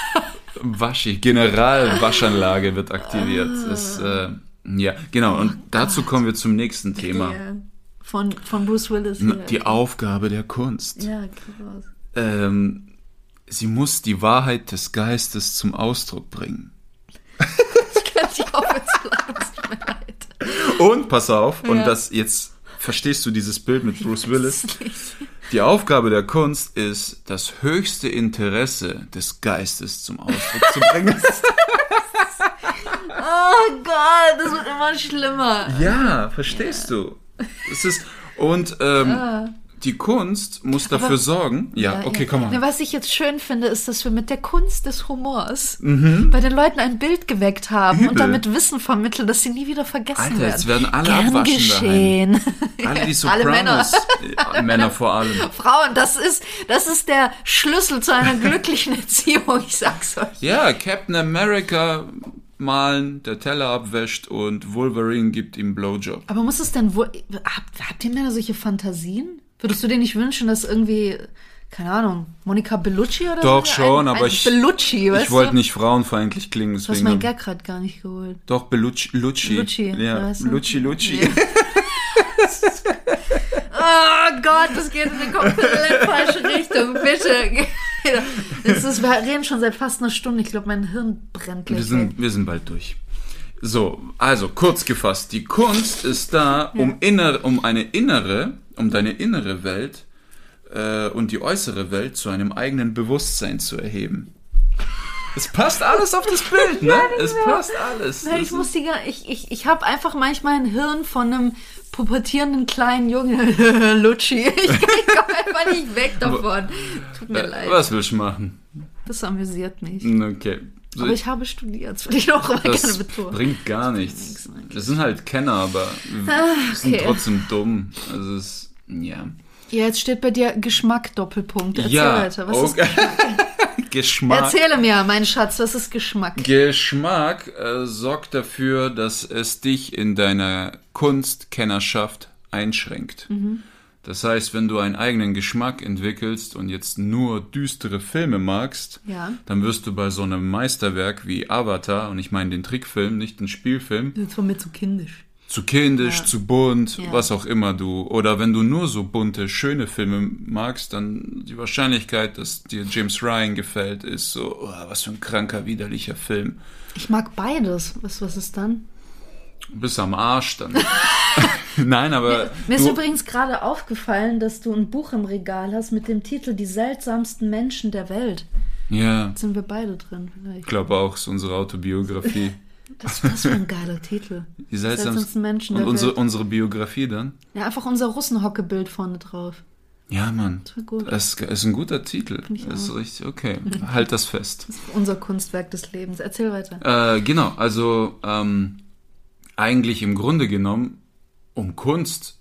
Generalwaschanlage wird aktiviert. Ja, genau. Und dazu kommen wir zum nächsten Thema. Ja. Von Bruce Willis. Die Aufgabe der Kunst. Ja, krass. Sie muss die Wahrheit des Geistes zum Ausdruck bringen. Und pass auf, und das jetzt verstehst du dieses Bild mit Bruce Willis. Die Aufgabe der Kunst ist, das höchste Interesse des Geistes zum Ausdruck zu bringen. Oh Gott, das wird immer schlimmer. Ja, verstehst du? Es ist, und die Kunst muss dafür sorgen. Ja, okay, komm mal. Was ich jetzt schön finde, ist, dass wir mit der Kunst des Humors bei den Leuten ein Bild geweckt haben und damit Wissen vermitteln, dass sie nie wieder vergessen werden. Jetzt werden alle abwaschen geschehen. Daheim. Alle die Sopranos. Alle Männer. Männer vor allem. Frauen, das ist der Schlüssel zu einer glücklichen Erziehung, ich sag's euch. Ja, Captain America malen, der Teller abwäscht und Wolverine gibt ihm Blowjob. Aber muss es denn wohl... Habt ihr Männer solche Fantasien? Würdest du dir nicht wünschen, dass irgendwie, keine Ahnung, Monica Bellucci oder so? Doch, schon, aber ich wollte nicht frauenfeindlich klingen. Du hast meinen Gag gerade gar nicht geholt. Doch, Lucci. Ja, weißt du? Lucci. Ja. Oh Gott, das geht in eine komplett falsche Richtung. Bitte. Wir reden schon seit fast einer Stunde. Ich glaube, mein Hirn brennt gleich. Wir sind bald durch. So, also kurz gefasst. Die Kunst ist da, um deine innere Welt und die äußere Welt zu einem eigenen Bewusstsein zu erheben. Es passt alles auf das Bild, ne? Es passt alles. Nein, ich habe einfach manchmal ein Hirn von einem pubertierenden kleinen Jungen. Lucci. Ich komme einfach nicht weg davon. Tut mir leid. Was willst du machen? Das amüsiert mich. Okay. Aber ich habe studiert, das will ich auch immer gerne betonen. Das bringt gar nichts. Wir sind halt Kenner, aber wir sind trotzdem dumm. Also ja. Ja, jetzt steht bei dir Geschmack, Doppelpunkt. Erzähl weiter. Was ist Geschmack? Erzähle mir, mein Schatz, was ist Geschmack? Geschmack sorgt dafür, dass es dich in deiner Kunstkennerschaft einschränkt. Das heißt, wenn du einen eigenen Geschmack entwickelst und jetzt nur düstere Filme magst, dann wirst du bei so einem Meisterwerk wie Avatar, und ich meine den Trickfilm, nicht den Spielfilm. Das war mir zu kindisch. Zu kindisch, zu bunt, was auch immer oder wenn du nur so bunte, schöne Filme magst, dann die Wahrscheinlichkeit, dass dir James Ryan gefällt, ist so, was für ein kranker, widerlicher Film. Ich mag beides. Was ist dann? Bis am Arsch dann. Nein, aber... Mir ist übrigens gerade aufgefallen, dass du ein Buch im Regal hast mit dem Titel Die seltsamsten Menschen der Welt. Ja. Jetzt sind wir beide drin vielleicht. Ich glaube auch, es ist unsere Autobiografie. Das ist für ein geiler Titel. Die seltsamsten Menschen der Welt. Und unsere Biografie dann? Ja, einfach unser Russenhockebild vorne drauf. Ja, Mann. Das war gut. Das ist ein guter Titel. Das ist richtig, okay. Halt das fest. Das ist unser Kunstwerk des Lebens. Erzähl weiter. Genau, also eigentlich im Grunde genommen, um Kunst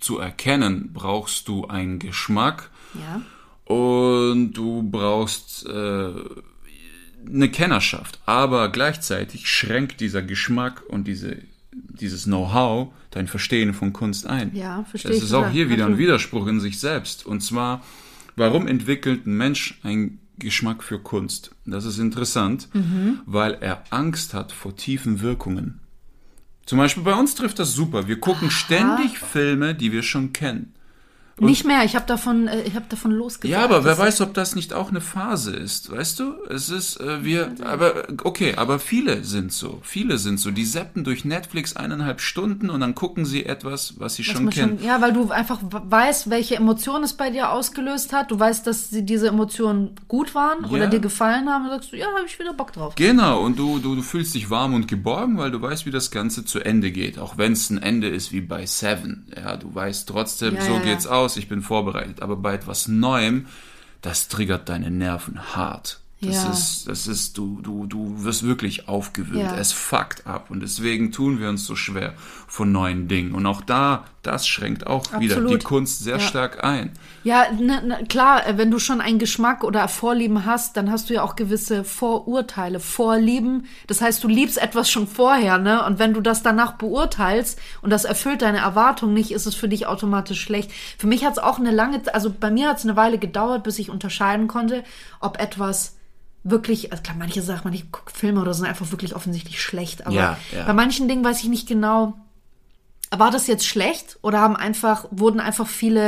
zu erkennen, brauchst du einen Geschmack Ja. und du brauchst eine Kennerschaft. Aber gleichzeitig schränkt dieser Geschmack und dieses Know-how dein Verstehen von Kunst ein. Ja, verstehe ich. Das ist auch hier wieder ein Widerspruch in sich selbst. Und zwar, warum entwickelt ein Mensch einen Geschmack für Kunst? Das ist interessant, weil er Angst hat vor tiefen Wirkungen. Zum Beispiel bei uns trifft das super. Wir gucken ständig Filme, die wir schon kennen. Und nicht mehr, ich habe davon losgesagt. ja, aber wer weiß, ob das nicht auch eine Phase ist, weißt du? Es ist, aber viele sind so. Die zappen durch Netflix 1,5 Stunden und dann gucken sie etwas, was sie schon kennen. Ja, weil du einfach weißt, welche Emotionen es bei dir ausgelöst hat. Du weißt, dass diese Emotionen gut waren oder dir gefallen haben. Und sagst du, ja, habe ich wieder Bock drauf. Genau, und du fühlst dich warm und geborgen, weil du weißt, wie das Ganze zu Ende geht. Auch wenn es ein Ende ist wie bei Seven. Ja, du weißt trotzdem, geht's aus. Ich bin vorbereitet, aber bei etwas Neuem, das triggert deine Nerven hart. Das ist, du wirst wirklich aufgewühlt. Ja. Es fuckt ab und deswegen tun wir uns so schwer von neuen Dingen. Und auch das schränkt auch wieder die Kunst sehr stark ein. Ja, klar, wenn du schon einen Geschmack oder Vorlieben hast, dann hast du ja auch gewisse Vorurteile, Vorlieben. Das heißt, du liebst etwas schon vorher, ne? Und wenn du das danach beurteilst und das erfüllt deine Erwartung nicht, ist es für dich automatisch schlecht. Für mich hat es auch bei mir hat es eine Weile gedauert, bis ich unterscheiden konnte, ob etwas wirklich, also klar, manche Filme oder so sind einfach wirklich offensichtlich schlecht, aber bei manchen Dingen weiß ich nicht genau, war das jetzt schlecht oder wurden einfach viele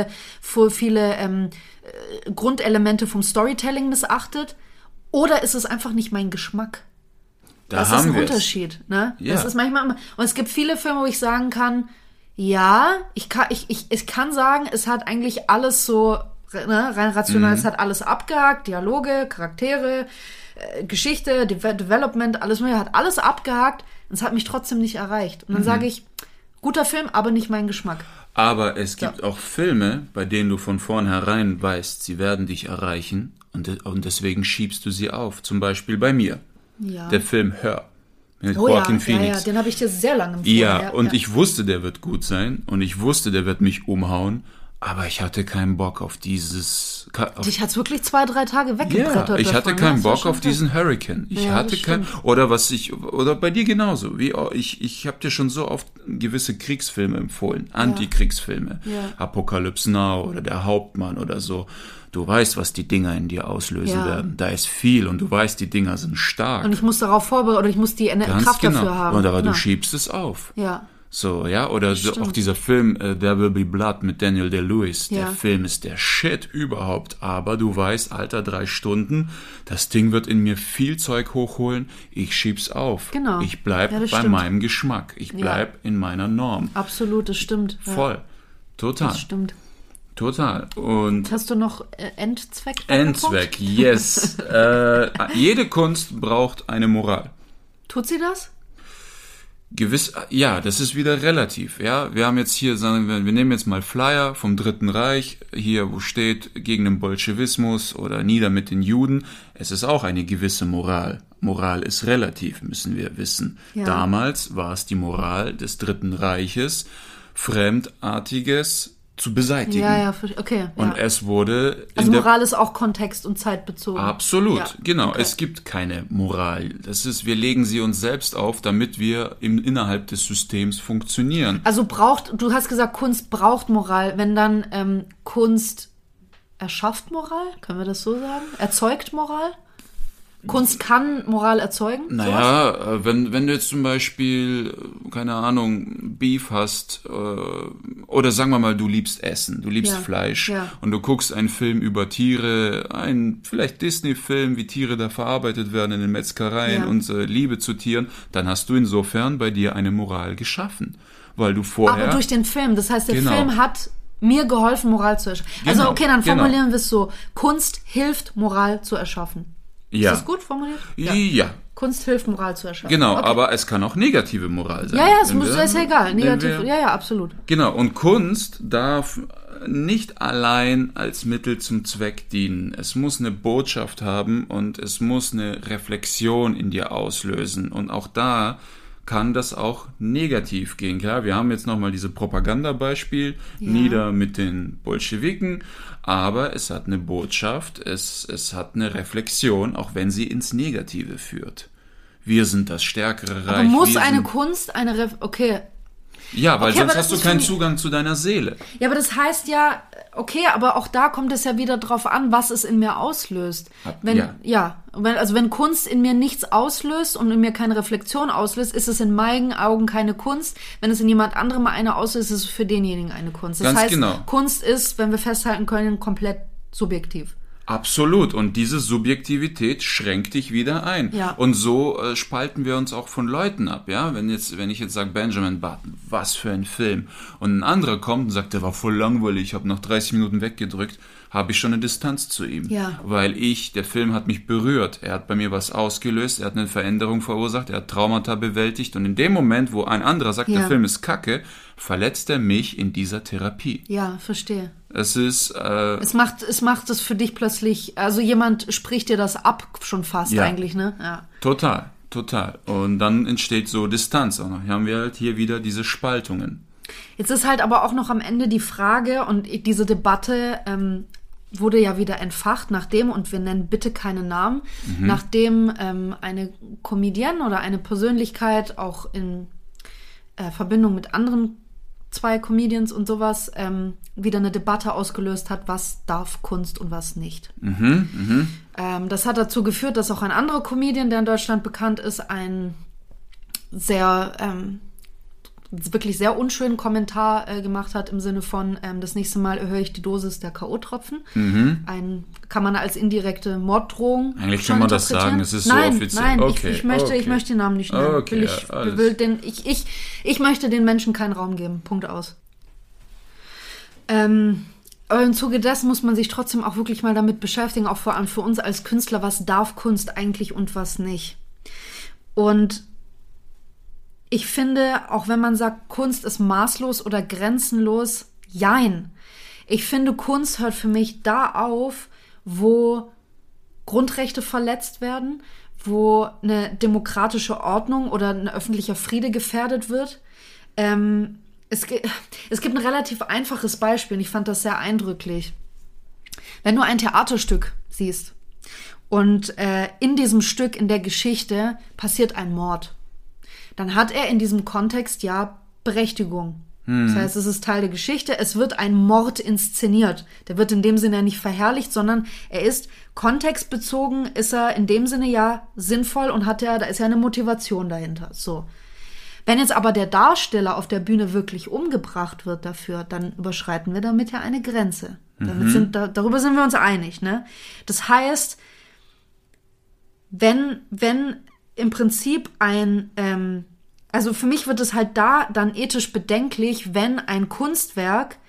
Grundelemente vom Storytelling missachtet oder ist es einfach nicht mein Geschmack? Das ist ein Unterschied, ne? Ja. Das ist manchmal, und es gibt viele Filme, wo ich sagen kann, ja, ich kann sagen, es hat eigentlich alles so, ne, rein rational, es hat alles abgehakt, Dialoge, Charaktere, Geschichte, Development, alles mögliche, hat alles abgehakt und es hat mich trotzdem nicht erreicht. Und dann sage ich, guter Film, aber nicht mein Geschmack. Aber es gibt auch Filme, bei denen du von vornherein weißt, sie werden dich erreichen und deswegen schiebst du sie auf. Zum Beispiel bei mir. Ja. Der Film Her. Mit Joaquin Phoenix. Ja, den habe ich dir sehr lange empfohlen. Ja, und ich wusste, der wird gut sein und ich wusste, der wird mich umhauen. Aber ich hatte keinen Bock auf dieses... Dich hat's wirklich 2-3 Tage weggebrettert. Ja, ich hatte keinen Bock auf diesen Hurricane. Oder bei dir genauso. Ich habe dir schon so oft gewisse Kriegsfilme empfohlen. Antikriegsfilme. Ja. Apocalypse Now oder Der Hauptmann oder so. Du weißt, was die Dinger in dir auslösen werden. Da ist viel und du weißt, die Dinger sind stark. Und ich muss darauf vorbereiten oder ich muss die Kraft dafür haben. Aber du schiebst es auf. Ja. So, ja, oder auch dieser Film There Will Be Blood mit Daniel Day-Lewis. Der Film ist der Shit überhaupt, aber du weißt, Alter, 3 Stunden, das Ding wird in mir viel Zeug hochholen, ich schieb's auf. Genau. Ich bleib bei meinem Geschmack, ich bleib in meiner Norm. Absolut, das stimmt. Voll. Total. Das stimmt. Total. Und hast du noch Endzweck? Endzweck, yes. Jede Kunst braucht eine Moral. Tut sie das? Das ist wieder relativ, ja. Wir haben jetzt hier, wir nehmen jetzt mal Flyer vom Dritten Reich, hier, wo steht, gegen den Bolschewismus oder nieder mit den Juden. Es ist auch eine gewisse Moral. Moral ist relativ, müssen wir wissen. Ja. Damals war es die Moral des Dritten Reiches, Fremdartiges zu beseitigen. Ja, okay. Und es wurde... Also Moral ist auch kontext- und zeitbezogen. Absolut, genau. Okay. Es gibt keine Moral. Wir legen sie uns selbst auf, damit wir innerhalb des Systems funktionieren. Also du hast gesagt, Kunst braucht Moral. Wenn dann Kunst erschafft Moral, können wir das so sagen? Erzeugt Moral? Kunst kann Moral erzeugen? Naja, wenn du jetzt zum Beispiel, keine Ahnung, Beef hast, oder sagen wir mal, du liebst Essen, du liebst Fleisch und du guckst einen Film über Tiere, einen vielleicht Disney-Film, wie Tiere da verarbeitet werden in den Metzgereien und Liebe zu Tieren, dann hast du insofern bei dir eine Moral geschaffen, weil du vorher... Aber durch den Film, das heißt, der Film hat mir geholfen, Moral zu erschaffen. Also okay, dann formulieren wir es so, Kunst hilft, Moral zu erschaffen. Ja. Ist das gut formuliert? Ja. Kunst hilft, Moral zu erschaffen. Genau, aber es kann auch negative Moral sein. Ja, ist ja egal. Negativ, absolut. Genau, und Kunst darf nicht allein als Mittel zum Zweck dienen. Es muss eine Botschaft haben und es muss eine Reflexion in dir auslösen. Und auch da kann das auch negativ gehen. Klar, wir haben jetzt nochmal diese Propagandabeispiel, nieder mit den Bolschewiken, aber es hat eine Botschaft, es hat eine Reflexion, auch wenn sie ins Negative führt. Wir sind das stärkere Reich. Aber muss eine Kunst okay. Ja, weil sonst hast du keinen Zugang zu deiner Seele. Ja, aber das heißt ja, okay, aber auch da kommt es ja wieder drauf an, was es in mir auslöst. Wenn Kunst in mir nichts auslöst und in mir keine Reflexion auslöst, ist es in meinen Augen keine Kunst. Wenn es in jemand anderem eine auslöst, ist es für denjenigen eine Kunst. Das heißt, Kunst ist, wenn wir festhalten können, komplett subjektiv. Absolut. Und diese Subjektivität schränkt dich wieder ein. Ja. Und so spalten wir uns auch von Leuten ab. Ja, wenn ich jetzt sage, Benjamin Button, was für ein Film. Und ein anderer kommt und sagt, der war voll langweilig, ich habe nach 30 Minuten weggedrückt, habe ich schon eine Distanz zu ihm. Ja. Weil der Film hat mich berührt. Er hat bei mir was ausgelöst, er hat eine Veränderung verursacht, er hat Traumata bewältigt. Und in dem Moment, wo ein anderer sagt, der Film ist Kacke, verletzt er mich in dieser Therapie. Ja, verstehe. Es ist... Es macht es für dich plötzlich... Also jemand spricht dir das ab schon fast eigentlich, ne? Ja. Total. Und dann entsteht so Distanz. Und dann haben wir halt hier wieder diese Spaltungen. Jetzt ist halt aber auch noch am Ende die Frage, und diese Debatte wurde ja wieder entfacht, nachdem, und wir nennen bitte keine Namen, nachdem eine Comedienne oder eine Persönlichkeit auch in Verbindung mit anderen 2 Comedians und sowas wieder eine Debatte ausgelöst hat, was darf Kunst und was nicht. Das hat dazu geführt, dass auch ein anderer Comedian, der in Deutschland bekannt ist, einen wirklich sehr unschönen Kommentar gemacht hat im Sinne von, das nächste Mal erhöhe ich die Dosis der K.O.-Tropfen. Kann man als indirekte Morddrohung eigentlich kann man das sagen, es ist so offiziell. Nein, ich möchte den Namen nicht nennen. Okay, ich möchte den Menschen keinen Raum geben. Punkt aus. Aber im Zuge dessen muss man sich trotzdem auch wirklich mal damit beschäftigen, auch vor allem für uns als Künstler, was darf Kunst eigentlich und was nicht. Und ich finde, auch wenn man sagt, Kunst ist maßlos oder grenzenlos, jein. Ich finde, Kunst hört für mich da auf, wo Grundrechte verletzt werden, wo eine demokratische Ordnung oder ein öffentlicher Friede gefährdet wird. Es gibt ein relativ einfaches Beispiel und ich fand das sehr eindrücklich. Wenn du ein Theaterstück siehst und in diesem Stück, in der Geschichte, passiert ein Mord, dann hat er in diesem Kontext ja Berechtigung. Das heißt, es ist Teil der Geschichte, es wird ein Mord inszeniert. Der wird in dem Sinne ja nicht verherrlicht, sondern er ist kontextbezogen, ist er in dem Sinne ja sinnvoll und da ist ja eine Motivation dahinter. So. Wenn jetzt aber der Darsteller auf der Bühne wirklich umgebracht wird dafür, dann überschreiten wir damit ja eine Grenze. Darüber sind wir uns einig, ne? Das heißt, wenn im Prinzip also für mich wird es halt da dann ethisch bedenklich, wenn ein Kunstwerk,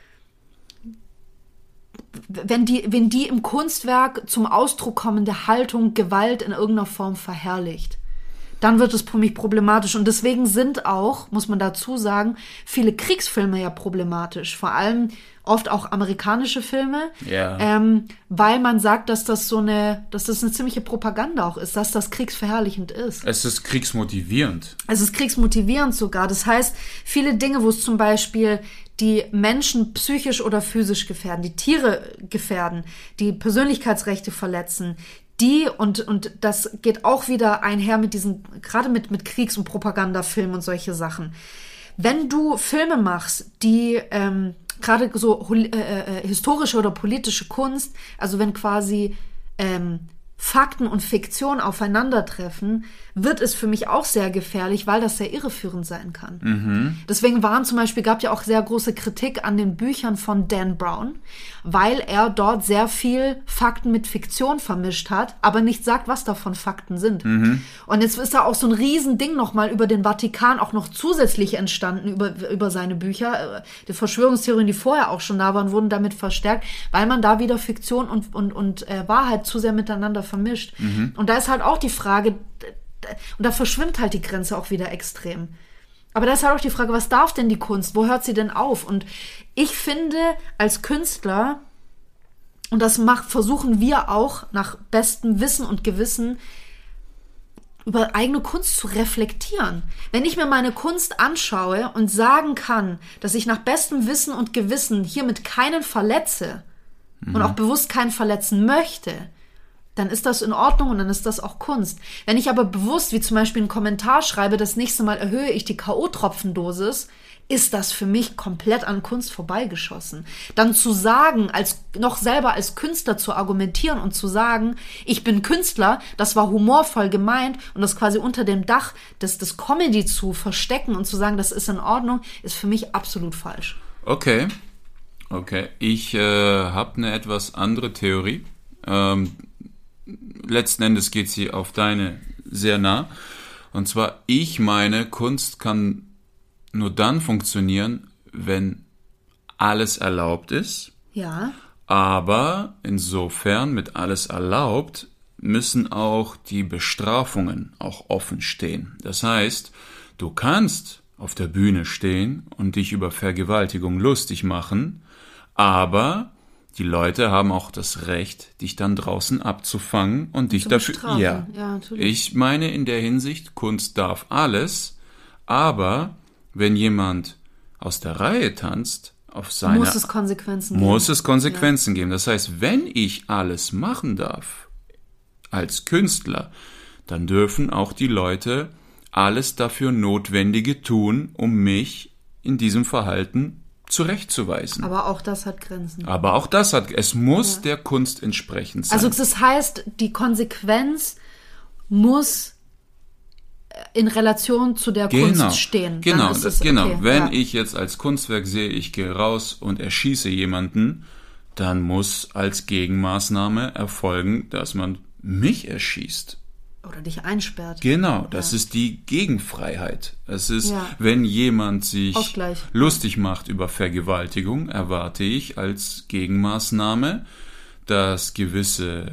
wenn die im Kunstwerk zum Ausdruck kommende Haltung Gewalt in irgendeiner Form verherrlicht. Dann wird es für mich problematisch. Und deswegen sind auch, muss man dazu sagen, viele Kriegsfilme ja problematisch. Vor allem oft auch amerikanische Filme, weil man sagt, dass das eine ziemliche Propaganda auch ist, dass das kriegsverherrlichend ist. Es ist kriegsmotivierend. Es ist kriegsmotivierend sogar. Das heißt, viele Dinge, wo es zum Beispiel die Menschen psychisch oder physisch gefährden, die Tiere gefährden, die Persönlichkeitsrechte verletzen, und das geht auch wieder einher mit diesen, gerade mit Kriegs- und Propagandafilmen und solche Sachen. Wenn du Filme machst, die gerade so historische oder politische Kunst, also wenn quasi Fakten und Fiktion aufeinandertreffen, wird es für mich auch sehr gefährlich, weil das sehr irreführend sein kann. Deswegen gab ja auch sehr große Kritik an den Büchern von Dan Brown, weil er dort sehr viel Fakten mit Fiktion vermischt hat, aber nicht sagt, was davon Fakten sind. Und jetzt ist da auch so ein Riesending nochmal über den Vatikan auch noch zusätzlich entstanden, über seine Bücher. Die Verschwörungstheorien, die vorher auch schon da waren, wurden damit verstärkt, weil man da wieder Fiktion und Wahrheit zu sehr miteinander vermischt. Und da ist halt auch die Frage, und da verschwimmt halt die Grenze auch wieder extrem. Aber da ist halt auch die Frage, was darf denn die Kunst? Wo hört sie denn auf? Und ich finde, als Künstler, und das versuchen wir auch nach bestem Wissen und Gewissen, über eigene Kunst zu reflektieren. Wenn ich mir meine Kunst anschaue und sagen kann, dass ich nach bestem Wissen und Gewissen hiermit keinen verletze und auch bewusst keinen verletzen möchte, dann ist das in Ordnung und dann ist das auch Kunst. Wenn ich aber bewusst, wie zum Beispiel einen Kommentar schreibe, das nächste Mal erhöhe ich die K.O.-Tropfendosis, ist das für mich komplett an Kunst vorbeigeschossen. Dann zu sagen, noch selber als Künstler zu argumentieren und zu sagen, ich bin Künstler, das war humorvoll gemeint und das quasi unter dem Dach des Comedy zu verstecken und zu sagen, das ist in Ordnung, ist für mich absolut falsch. Okay. Ich habe eine etwas andere Theorie. Letzten Endes geht sie auf deine sehr nah. Und zwar, ich meine, Kunst kann nur dann funktionieren, wenn alles erlaubt ist. Ja. Aber insofern mit alles erlaubt, müssen auch die Bestrafungen auch offen stehen. Das heißt, du kannst auf der Bühne stehen und dich über Vergewaltigung lustig machen, aber die Leute haben auch das Recht, dich dann draußen abzufangen und dich dafür... Bestrafen. Ja, natürlich. Ich meine in der Hinsicht, Kunst darf alles, aber wenn jemand aus der Reihe tanzt, muss es Konsequenzen geben. Das heißt, wenn ich alles machen darf als Künstler, dann dürfen auch die Leute alles dafür Notwendige tun, um mich in diesem Verhalten zurechtzuweisen. Aber auch das hat Grenzen. Es muss der Kunst entsprechend sein. Also das heißt, die Konsequenz muss in Relation zu der Kunst stehen. Genau. Wenn ich jetzt als Kunstwerk sehe, ich gehe raus und erschieße jemanden, dann muss als Gegenmaßnahme erfolgen, dass man mich erschießt. Oder dich einsperrt. Genau, das ist die Gegenfreiheit. Es ist, wenn jemand sich lustig macht über Vergewaltigung, erwarte ich als Gegenmaßnahme, dass gewisse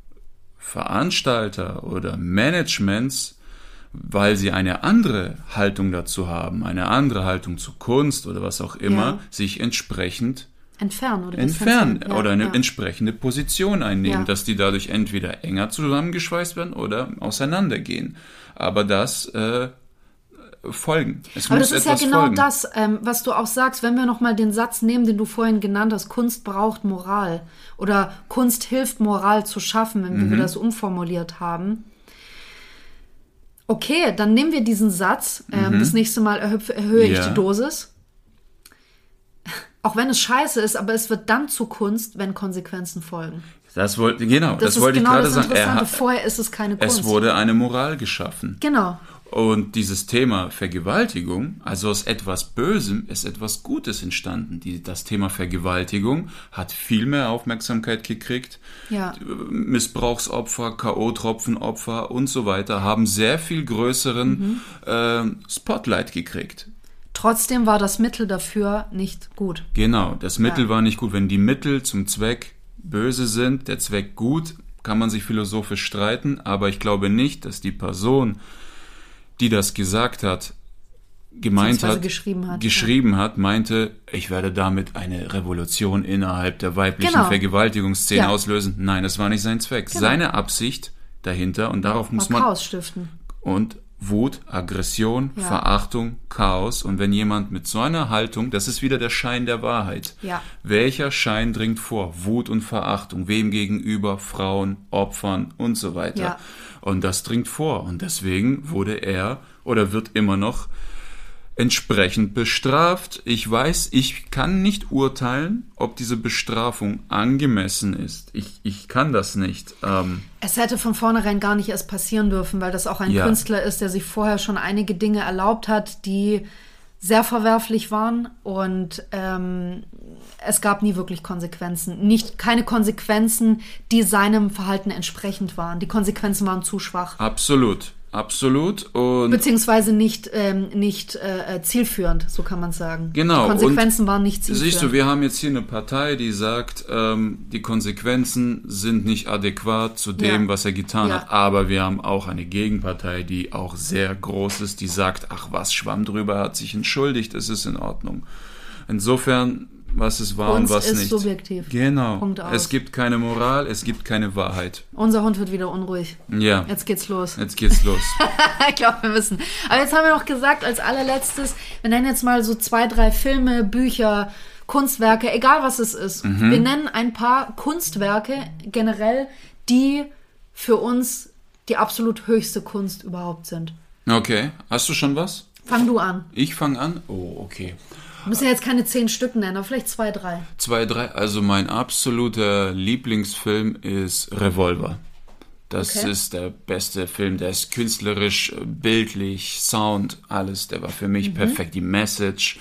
Veranstalter oder Managements, weil sie eine andere Haltung dazu haben, eine andere Haltung zu Kunst oder was auch immer, sich entsprechend entfernen oder eine entsprechende Position einnehmen, dass die dadurch entweder enger zusammengeschweißt werden oder auseinandergehen. Aber das folgen. Aber das ist ja genau das, was du auch sagst, wenn wir nochmal den Satz nehmen, den du vorhin genannt hast, Kunst braucht Moral oder Kunst hilft Moral zu schaffen, wenn wir das umformuliert haben. Okay, dann nehmen wir diesen Satz, das nächste Mal erhöhe ich die Dosis. Auch wenn es scheiße ist, aber es wird dann zu Kunst, wenn Konsequenzen folgen. Das wollte ich gerade sagen. Vorher ist es keine Kunst. Es wurde eine Moral geschaffen. Genau. Und dieses Thema Vergewaltigung, also aus etwas Bösem ist etwas Gutes entstanden. Das Thema Vergewaltigung hat viel mehr Aufmerksamkeit gekriegt. Ja. Missbrauchsopfer, K.O.-Tropfenopfer und so weiter haben sehr viel größeren Spotlight gekriegt. Trotzdem war das Mittel dafür nicht gut. Genau, das Mittel war nicht gut. Wenn die Mittel zum Zweck böse sind, der Zweck gut, kann man sich philosophisch streiten, aber ich glaube nicht, dass die Person, die das gesagt hat, geschrieben hat, meinte, ich werde damit eine Revolution innerhalb der weiblichen Vergewaltigungsszene auslösen. Nein, das war nicht sein Zweck. Genau. Seine Absicht dahinter, und darauf muss man... Chaos stiften. Und Wut, Aggression, Verachtung, Chaos. Und wenn jemand mit so einer Haltung, das ist wieder der Schein der Wahrheit. Ja. Welcher Schein dringt vor? Wut und Verachtung. Wem gegenüber? Frauen, Opfern und so weiter. Ja. Und das dringt vor. Und deswegen wurde er oder wird immer noch entsprechend bestraft. Ich weiß, ich kann nicht urteilen, ob diese Bestrafung angemessen ist. Ich kann das nicht. Es hätte von vornherein gar nicht erst passieren dürfen, weil das auch ein Künstler ist, der sich vorher schon einige Dinge erlaubt hat, die sehr verwerflich waren, und es gab nie wirklich Konsequenzen. Keine Konsequenzen, die seinem Verhalten entsprechend waren. Die Konsequenzen waren zu schwach. Absolut. Und beziehungsweise nicht zielführend, so kann man sagen. Genau. Die Konsequenzen waren nicht zielführend. Siehst du, wir haben jetzt hier eine Partei, die sagt, die Konsequenzen sind nicht adäquat zu dem, was er getan hat. Aber wir haben auch eine Gegenpartei, die auch sehr groß ist, die sagt, ach was, schwamm drüber, hat sich entschuldigt, es ist in Ordnung. Insofern was es war Kunst und was ist nicht. subjektiv. Genau. Punkt aus. Es gibt keine Moral, es gibt keine Wahrheit. Unser Hund wird wieder unruhig. Ja. Jetzt geht's los. Jetzt geht's los. Ich glaube, wir müssen. Aber jetzt haben wir noch gesagt, als allerletztes, wir nennen jetzt mal so 2, 3 Filme, Bücher, Kunstwerke, egal was es ist. Wir nennen ein paar Kunstwerke generell, die für uns die absolut höchste Kunst überhaupt sind. Okay. Hast du schon was? Fang du an. Ich fange an? Oh, okay. Wir müssen ja jetzt keine 10 Stück nennen, aber vielleicht 2, 3. 2, 3. Also mein absoluter Lieblingsfilm ist Revolver. Das ist der beste Film. Der ist künstlerisch, bildlich, Sound, alles. Der war für mich perfekt. Die Message.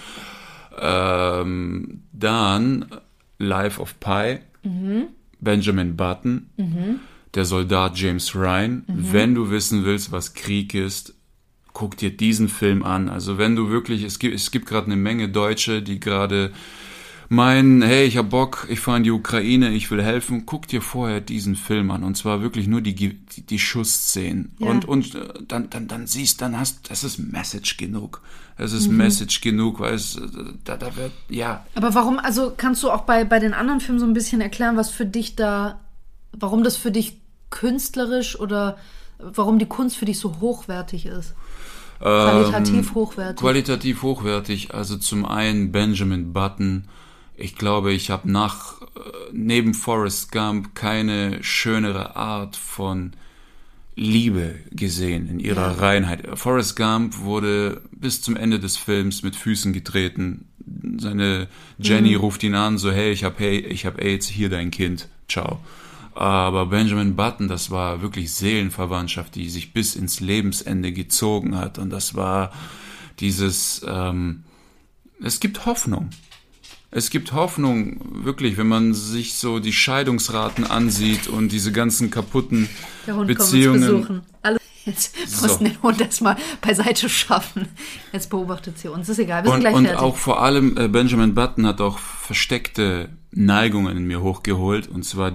Dann Life of Pi. Benjamin Button. Der Soldat James Ryan. Wenn du wissen willst, was Krieg ist, guck dir diesen Film an. Also wenn du wirklich, es gibt gerade eine Menge Deutsche, die gerade meinen, hey, ich hab Bock, ich fahre in die Ukraine, ich will helfen, guck dir vorher diesen Film an. Und zwar wirklich nur die Schussszenen. Ja. Und dann siehst, das ist Message genug. Es ist Message genug, weil es, da wird, ja. Aber warum, also kannst du auch bei den anderen Filmen so ein bisschen erklären, warum das für dich künstlerisch oder warum die Kunst für dich so hochwertig ist? Qualitativ hochwertig. Qualitativ hochwertig. Also zum einen Benjamin Button. Ich glaube, ich habe neben Forrest Gump keine schönere Art von Liebe gesehen in ihrer Reinheit. Forrest Gump wurde bis zum Ende des Films mit Füßen getreten. Seine Jenny ruft ihn an, so hey, ich hab AIDS, hier dein Kind, ciao. Aber Benjamin Button, das war wirklich Seelenverwandtschaft, die sich bis ins Lebensende gezogen hat. Und das war dieses, es gibt Hoffnung. Es gibt Hoffnung, wirklich, wenn man sich so die Scheidungsraten ansieht und diese ganzen kaputten Der Hund Beziehungen. kommt uns besuchen. Jetzt mussten den Hund erstmal beiseite schaffen. Jetzt beobachtet sie uns. Ist egal, wir sind gleich fertig. Und auch vor allem Benjamin Button hat auch versteckte Neigungen in mir hochgeholt. Und zwar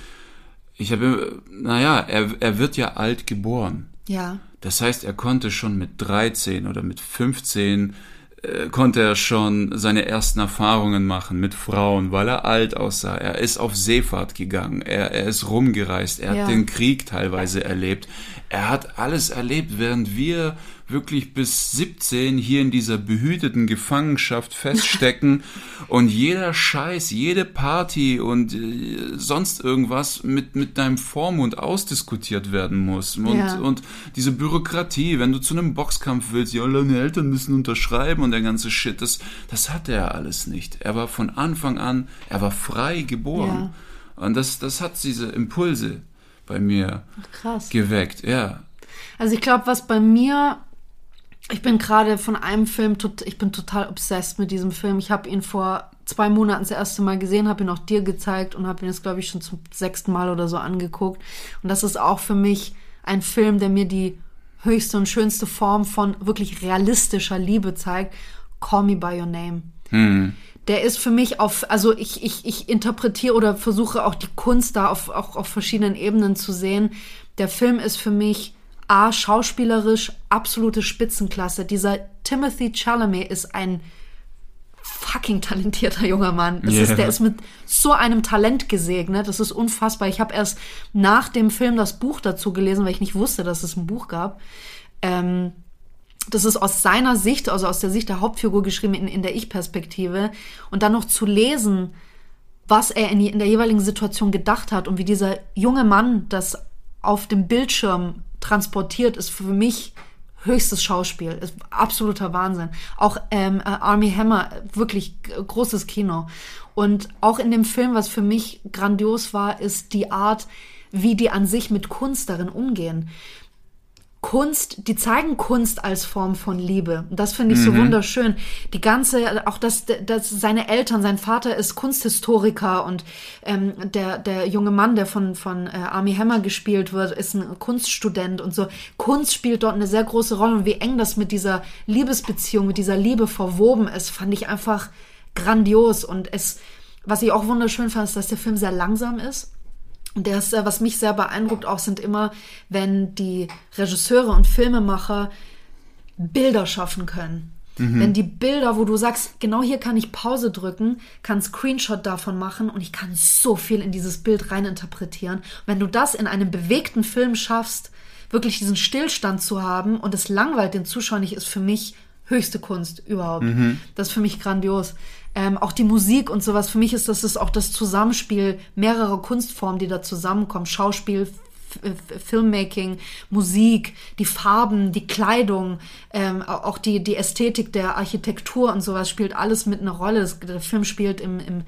er wird ja alt geboren. Ja. Das heißt, er konnte schon mit 13 oder mit 15 konnte er schon seine ersten Erfahrungen machen mit Frauen, weil er alt aussah. Er ist auf Seefahrt gegangen, er ist rumgereist, er hat den Krieg teilweise erlebt. Er hat alles erlebt, während wir wirklich bis 17 hier in dieser behüteten Gefangenschaft feststecken und jeder Scheiß, jede Party und sonst irgendwas mit deinem Vormund ausdiskutiert werden muss. Und diese Bürokratie, wenn du zu einem Boxkampf willst, ja, deine Eltern müssen unterschreiben und der ganze Shit, das hatte er alles nicht. Er war von Anfang an, er war frei geboren. Ja. Und das hat diese Impulse bei mir geweckt, ja. Also ich glaube, was bei mir, ich bin gerade von einem Film, ich bin total obsessed mit diesem Film. Ich habe ihn vor 2 Monaten das erste Mal gesehen, habe ihn auch dir gezeigt und habe ihn jetzt, glaube ich, schon zum 6. Mal oder so angeguckt. Und das ist auch für mich ein Film, der mir die höchste und schönste Form von wirklich realistischer Liebe zeigt. Call Me By Your Name. Der ist für mich also ich interpretiere oder versuche auch die Kunst da auf verschiedenen Ebenen zu sehen. Der Film ist für mich schauspielerisch absolute Spitzenklasse. Dieser Timothée Chalamet ist ein fucking talentierter junger Mann. Der ist mit so einem Talent gesegnet. Das ist unfassbar. Ich habe erst nach dem Film das Buch dazu gelesen, weil ich nicht wusste, dass es ein Buch gab. Das ist aus seiner Sicht, also aus der Sicht der Hauptfigur geschrieben, in der Ich-Perspektive. Und dann noch zu lesen, was er in der jeweiligen Situation gedacht hat und wie dieser junge Mann das auf dem Bildschirm transportiert, ist für mich höchstes Schauspiel. Ist absoluter Wahnsinn. Auch Armie Hammer, wirklich großes Kino. Und auch in dem Film, was für mich grandios war, ist die Art, wie die an sich mit Kunst darin umgehen. Die zeigen Kunst als Form von Liebe. Und das finde ich so wunderschön. Die ganze, auch dass seine Eltern, sein Vater ist Kunsthistoriker und der junge Mann, der von Armie Hammer gespielt wird, ist ein Kunststudent und so. Kunst spielt dort eine sehr große Rolle und wie eng das mit dieser Liebesbeziehung, mit dieser Liebe verwoben ist, fand ich einfach grandios. Und was ich auch wunderschön fand, ist, dass der Film sehr langsam ist. Und was mich sehr beeindruckt auch, sind immer, wenn die Regisseure und Filmemacher Bilder schaffen können. Wenn die Bilder, wo du sagst, genau hier kann ich Pause drücken, kann Screenshot davon machen und ich kann so viel in dieses Bild reininterpretieren. Wenn du das in einem bewegten Film schaffst, wirklich diesen Stillstand zu haben und es langweilt den Zuschauer nicht, ist für mich höchste Kunst überhaupt. Das ist für mich grandios. Auch die Musik und sowas, für mich ist das auch das Zusammenspiel mehrerer Kunstformen, die da zusammenkommen. Schauspiel, Filmmaking, Musik, die Farben, die Kleidung, auch die Ästhetik der Architektur und sowas spielt alles mit einer Rolle. Der Film spielt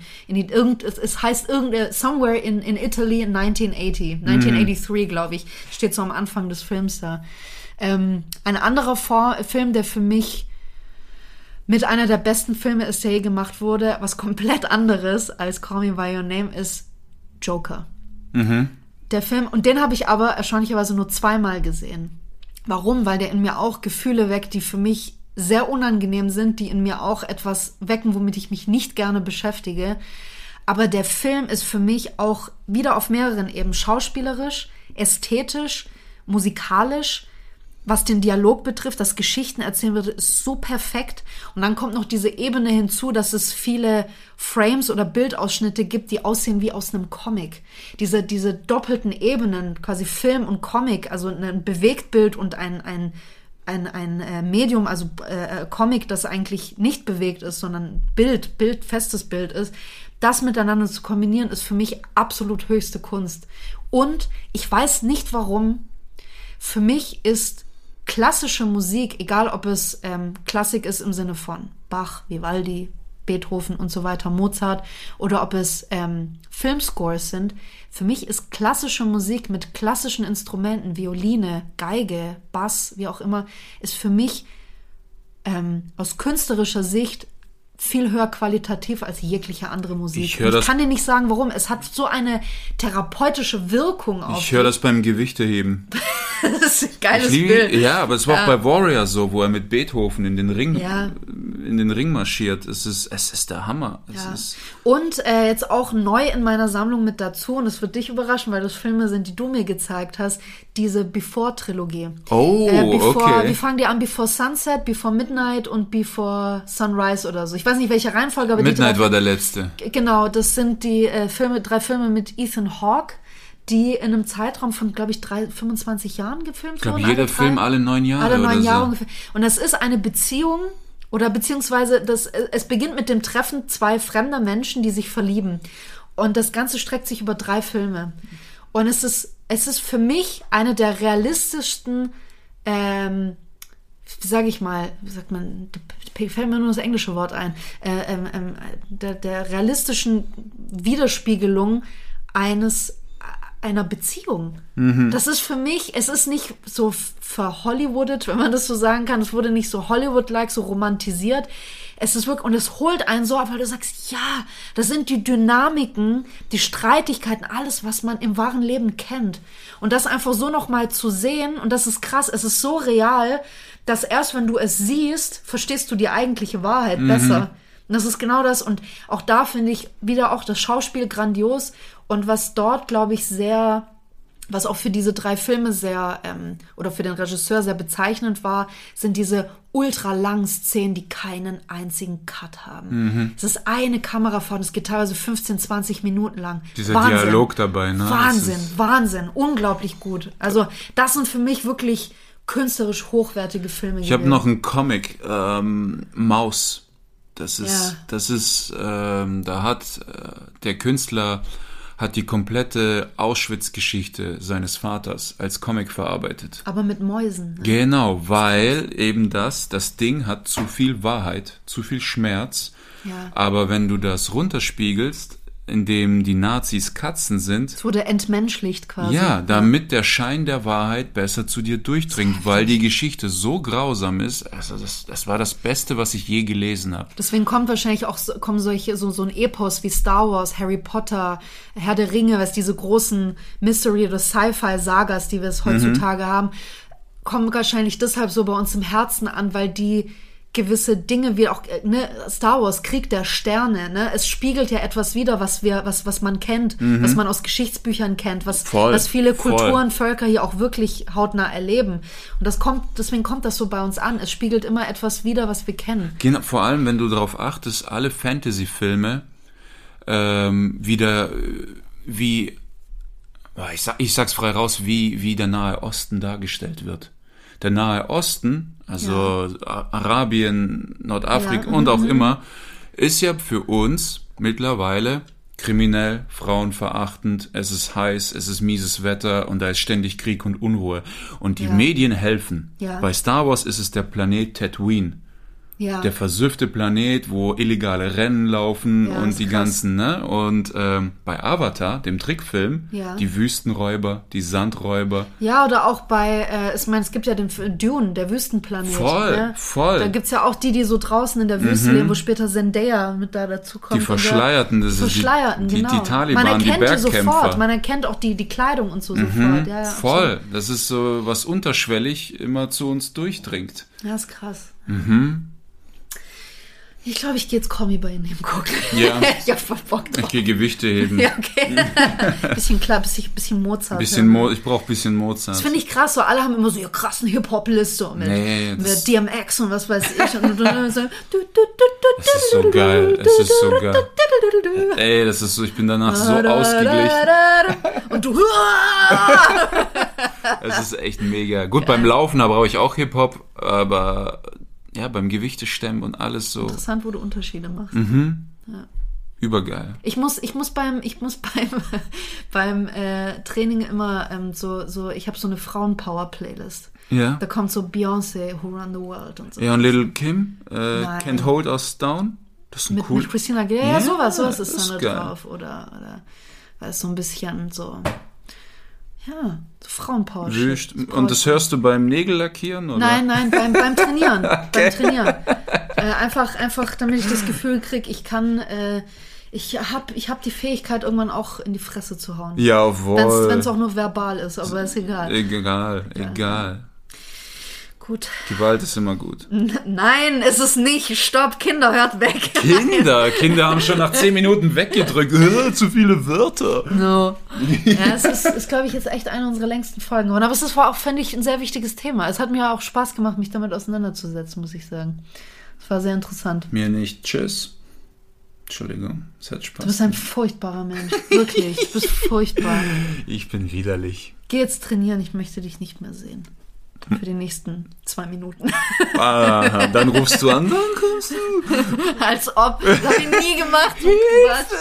es heißt Somewhere in Italy in 1983, glaube ich, steht so am Anfang des Films da. Ein anderer Film, der für mich mit einer der besten Filme ist, der je gemacht wurde, was komplett anderes als Call Me By Your Name, ist Joker. Der Film, und den habe ich aber erstaunlicherweise nur 2-mal gesehen. Warum? Weil der in mir auch Gefühle weckt, die für mich sehr unangenehm sind, die in mir auch etwas wecken, womit ich mich nicht gerne beschäftige. Aber der Film ist für mich auch wieder auf mehreren Ebenen schauspielerisch, ästhetisch, musikalisch. Was den Dialog betrifft, das Geschichten erzählen wird, ist so perfekt. Und dann kommt noch diese Ebene hinzu, dass es viele Frames oder Bildausschnitte gibt, die aussehen wie aus einem Comic. Diese doppelten Ebenen, quasi Film und Comic, also ein Bewegtbild und ein Medium, also Comic, das eigentlich nicht bewegt ist, sondern festes Bild ist, das miteinander zu kombinieren, ist für mich absolut höchste Kunst. Und ich weiß nicht warum, für mich ist klassische Musik, egal ob es Klassik ist im Sinne von Bach, Vivaldi, Beethoven und so weiter, Mozart, oder ob es Filmscores sind, für mich ist klassische Musik mit klassischen Instrumenten, Violine, Geige, Bass, wie auch immer, ist für mich aus künstlerischer Sicht viel höher qualitativ als jegliche andere Musik. Ich kann dir nicht sagen, warum. Es hat so eine therapeutische Wirkung auf mich. Ich höre das beim Gewichteheben. Das ist ein geiles Bild. Ja, aber es war auch bei Warrior so, wo er mit Beethoven in den Ring marschiert. Es ist der Hammer. Und jetzt auch neu in meiner Sammlung mit dazu, und es wird dich überraschen, weil das Filme sind, die du mir gezeigt hast, diese Before-Trilogie. Okay. Wie fangen die an? Before Sunset, Before Midnight und Before Sunrise oder so. Ich weiß nicht, welche Reihenfolge, aber Midnight war der letzte. Genau, das sind die 3 Filme mit Ethan Hawke, die in einem Zeitraum von, glaube ich, 25 Jahren gefilmt wurden. Ich glaube, jeder Film alle 9 Jahre. Alle 9 Jahre so. ungefähr. Und das ist eine Beziehung, oder beziehungsweise es beginnt mit dem Treffen 2 fremder Menschen, die sich verlieben. Und das Ganze streckt sich über 3 Filme. Und es ist für mich eine der realistischsten, wie sagt man, fällt mir nur das englische Wort ein, der realistischen Widerspiegelung einer Beziehung. Das ist für mich, es ist nicht so verhollywoodet, wenn man das so sagen kann. Es wurde nicht so Hollywood-like, so romantisiert. Es ist wirklich, und es holt einen so ab, weil du sagst, ja, das sind die Dynamiken, die Streitigkeiten, alles, was man im wahren Leben kennt. Und das einfach so nochmal zu sehen, und das ist krass, es ist so real, dass erst wenn du es siehst, verstehst du die eigentliche Wahrheit besser. Und das ist genau das. Und auch da finde ich wieder auch das Schauspiel grandios. Und was dort, glaube ich, was auch für diese 3 Filme oder für den Regisseur sehr bezeichnend war, sind diese ultra langen Szenen, die keinen einzigen Cut haben. Es ist eine Kamerafahrt, es geht teilweise 15, 20 Minuten lang. Dieser Dialog dabei, ne? Wahnsinn, unglaublich gut. Also das sind für mich wirklich künstlerisch hochwertige Filme. Ich habe noch einen Comic, Maus. Da hat der Künstler die komplette Auschwitz-Geschichte seines Vaters als Comic verarbeitet. Aber mit Mäusen. Ne? Genau, weil eben das Ding hat zu viel Wahrheit, zu viel Schmerz. Ja. Aber wenn du das runterspiegelst, indem die Nazis Katzen sind. Es wurde entmenschlicht quasi. Ja, damit der Schein der Wahrheit besser zu dir durchdringt, weil die Geschichte so grausam ist. Also das war das Beste, was ich je gelesen habe. Deswegen kommen solche, so ein Epos wie Star Wars, Harry Potter, Herr der Ringe, was diese großen Mystery- oder Sci-Fi-Sagas, die wir es heutzutage haben, kommen wahrscheinlich deshalb so bei uns im Herzen an, weil die gewisse Dinge, wie auch Star Wars, Krieg der Sterne, ne? Es spiegelt ja etwas wider, was man kennt, was man aus Geschichtsbüchern kennt, was viele Kulturen, Völker hier auch wirklich hautnah erleben. Und deswegen kommt das so bei uns an. Es spiegelt immer etwas wider, was wir kennen. Genau, vor allem, wenn du darauf achtest, alle Fantasy-Filme wieder wie, ich sag's frei raus, wie der Nahe Osten dargestellt wird. Der Nahe Osten, also Arabien, Nordafrika und auch immer, ist ja für uns mittlerweile kriminell, frauenverachtend, es ist heiß, es ist mieses Wetter und da ist ständig Krieg und Unruhe. Und die Medien helfen. Ja. Bei Star Wars ist es der Planet Tatooine. Ja. Der versüffte Planet, wo illegale Rennen laufen und die ganzen, ne? Und bei Avatar, dem Trickfilm, die Wüstenräuber, die Sandräuber. Ja, oder auch bei, es gibt ja den Dune, der Wüstenplanet. Voll. Da gibt's ja auch die so draußen in der Wüste leben, wo später Zendaya mit da dazu kommt. Die Verschleierten, das ist die Taliban, die Bergkämpfer. Man erkennt auch die Kleidung und so sofort. Ja, voll. Absolut. Das ist so, was unterschwellig immer zu uns durchdringt. Ja, ist krass. Ich glaube, ich gehe jetzt Call Me by Your Name gucken. Ja. Ich hab voll Bock drauf. Ich gehe Gewichte heben. Ja, okay. bisschen Mozart. Ich brauche ein bisschen Mozart. Das finde ich krass. So, alle haben immer so ihre krassen Hip-Hop-Liste mit DMX und was weiß ich. Und so, das ist so geil. Ey, das ist so, ich bin danach so ausgeglichen. Und du... Das ist echt mega. Gut, beim Laufen, da brauche ich auch Hip-Hop, aber... Ja, beim Gewichtestemmen und alles so. Interessant, wo du Unterschiede machst. Ja. Übergeil. Ich muss beim Training immer ich habe so eine Frauen-Power-Playlist. Ja. Da kommt so Beyoncé, Who Run the World und so. Ja, und Little Kim, Can't Hold Us Down. Das ist mit Christina Aguilera. Ja, sowas ist dann da drauf. Oder weil es so ein bisschen so... Ja, so Frauenpower. Und das hörst du beim Nägellackieren, oder? Nein, beim Trainieren. Okay. Beim Trainieren. Einfach, damit ich das Gefühl kriege, ich hab die Fähigkeit, irgendwann auch in die Fresse zu hauen. Jawohl. Wenn es auch nur verbal ist, aber ist egal. Egal. Gut. Gewalt ist immer gut. Nein, ist es nicht. Stopp, Kinder, hört weg. Kinder haben schon nach 10 Minuten weggedrückt. Zu viele Wörter. No. Ja, es ist glaube ich, jetzt echt eine unserer längsten Folgen. Aber es war auch, fände ich, ein sehr wichtiges Thema. Es hat mir auch Spaß gemacht, mich damit auseinanderzusetzen, muss ich sagen. Es war sehr interessant. Mir nicht. Tschüss. Entschuldigung, es hat Spaß. Du bist ein furchtbarer Mensch. Wirklich, du bist furchtbar. Ich bin widerlich. Geh jetzt trainieren, ich möchte dich nicht mehr sehen. Für die nächsten 2 Minuten. Dann rufst du an, dann kommst du. Als ob. Das habe ich nie gemacht. Hilfe!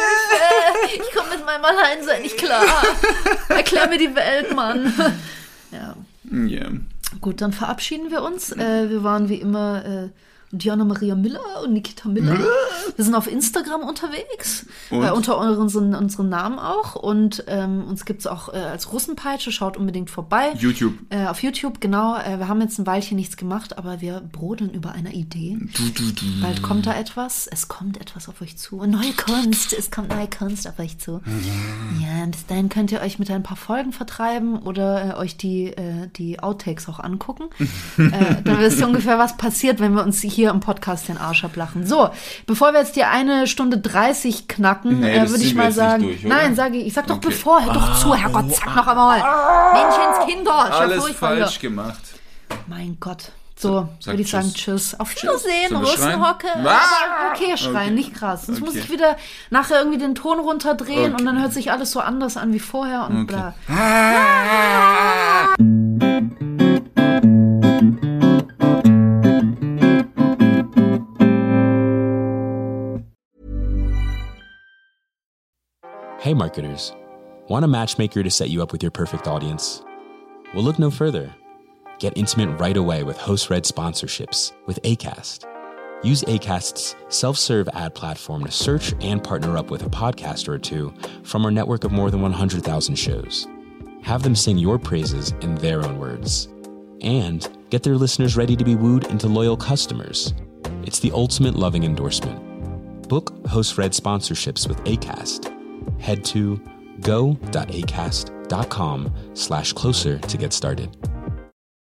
Ich komme mit meinem Alleinsein nicht klar. Erklär mir die Welt, Mann. Ja. Yeah. Gut, dann verabschieden wir uns. Wir waren wie immer Diana Maria Miller und Nikita Miller. Wir sind auf Instagram unterwegs, unter unseren Namen auch. Und uns gibt es auch als Russenpeitsche. Schaut unbedingt vorbei. Auf YouTube, genau. Wir haben jetzt ein Weilchen nichts gemacht, aber wir brodeln über einer Idee. Bald kommt da etwas. Es kommt etwas auf euch zu. Neue Kunst. Es kommt neue Kunst auf euch zu. Ja, bis dahin könnt ihr euch mit ein paar Folgen vertreiben oder euch die Outtakes auch angucken. Dann wisst ihr ungefähr, was passiert, wenn wir uns hier im Podcast den Arsch ablachen. So, bevor wir jetzt die 1 Stunde 30 knacken, würde ich mal sagen, ich sag doch bevor, hör doch zu, Herrgott, zack noch einmal. Menschenskinder, alles falsch gemacht. Mein Gott. So, würde ich sagen, tschüss. Auf Wiedersehen, Russenhocke. Okay, schreien, nicht krass. Sonst muss ich wieder nachher irgendwie den Ton runterdrehen und dann hört sich alles so anders an wie vorher und bla. Hey marketers, want a matchmaker to set you up with your perfect audience? Well, look no further. Get intimate right away with host-read sponsorships with Acast. Use Acast's self-serve ad platform to search and partner up with a podcaster or two from our network of more than 100,000 shows. Have them sing your praises in their own words. And get their listeners ready to be wooed into loyal customers. It's the ultimate loving endorsement. Book host-read sponsorships with Acast. Head to go.acast.com/closer to get started.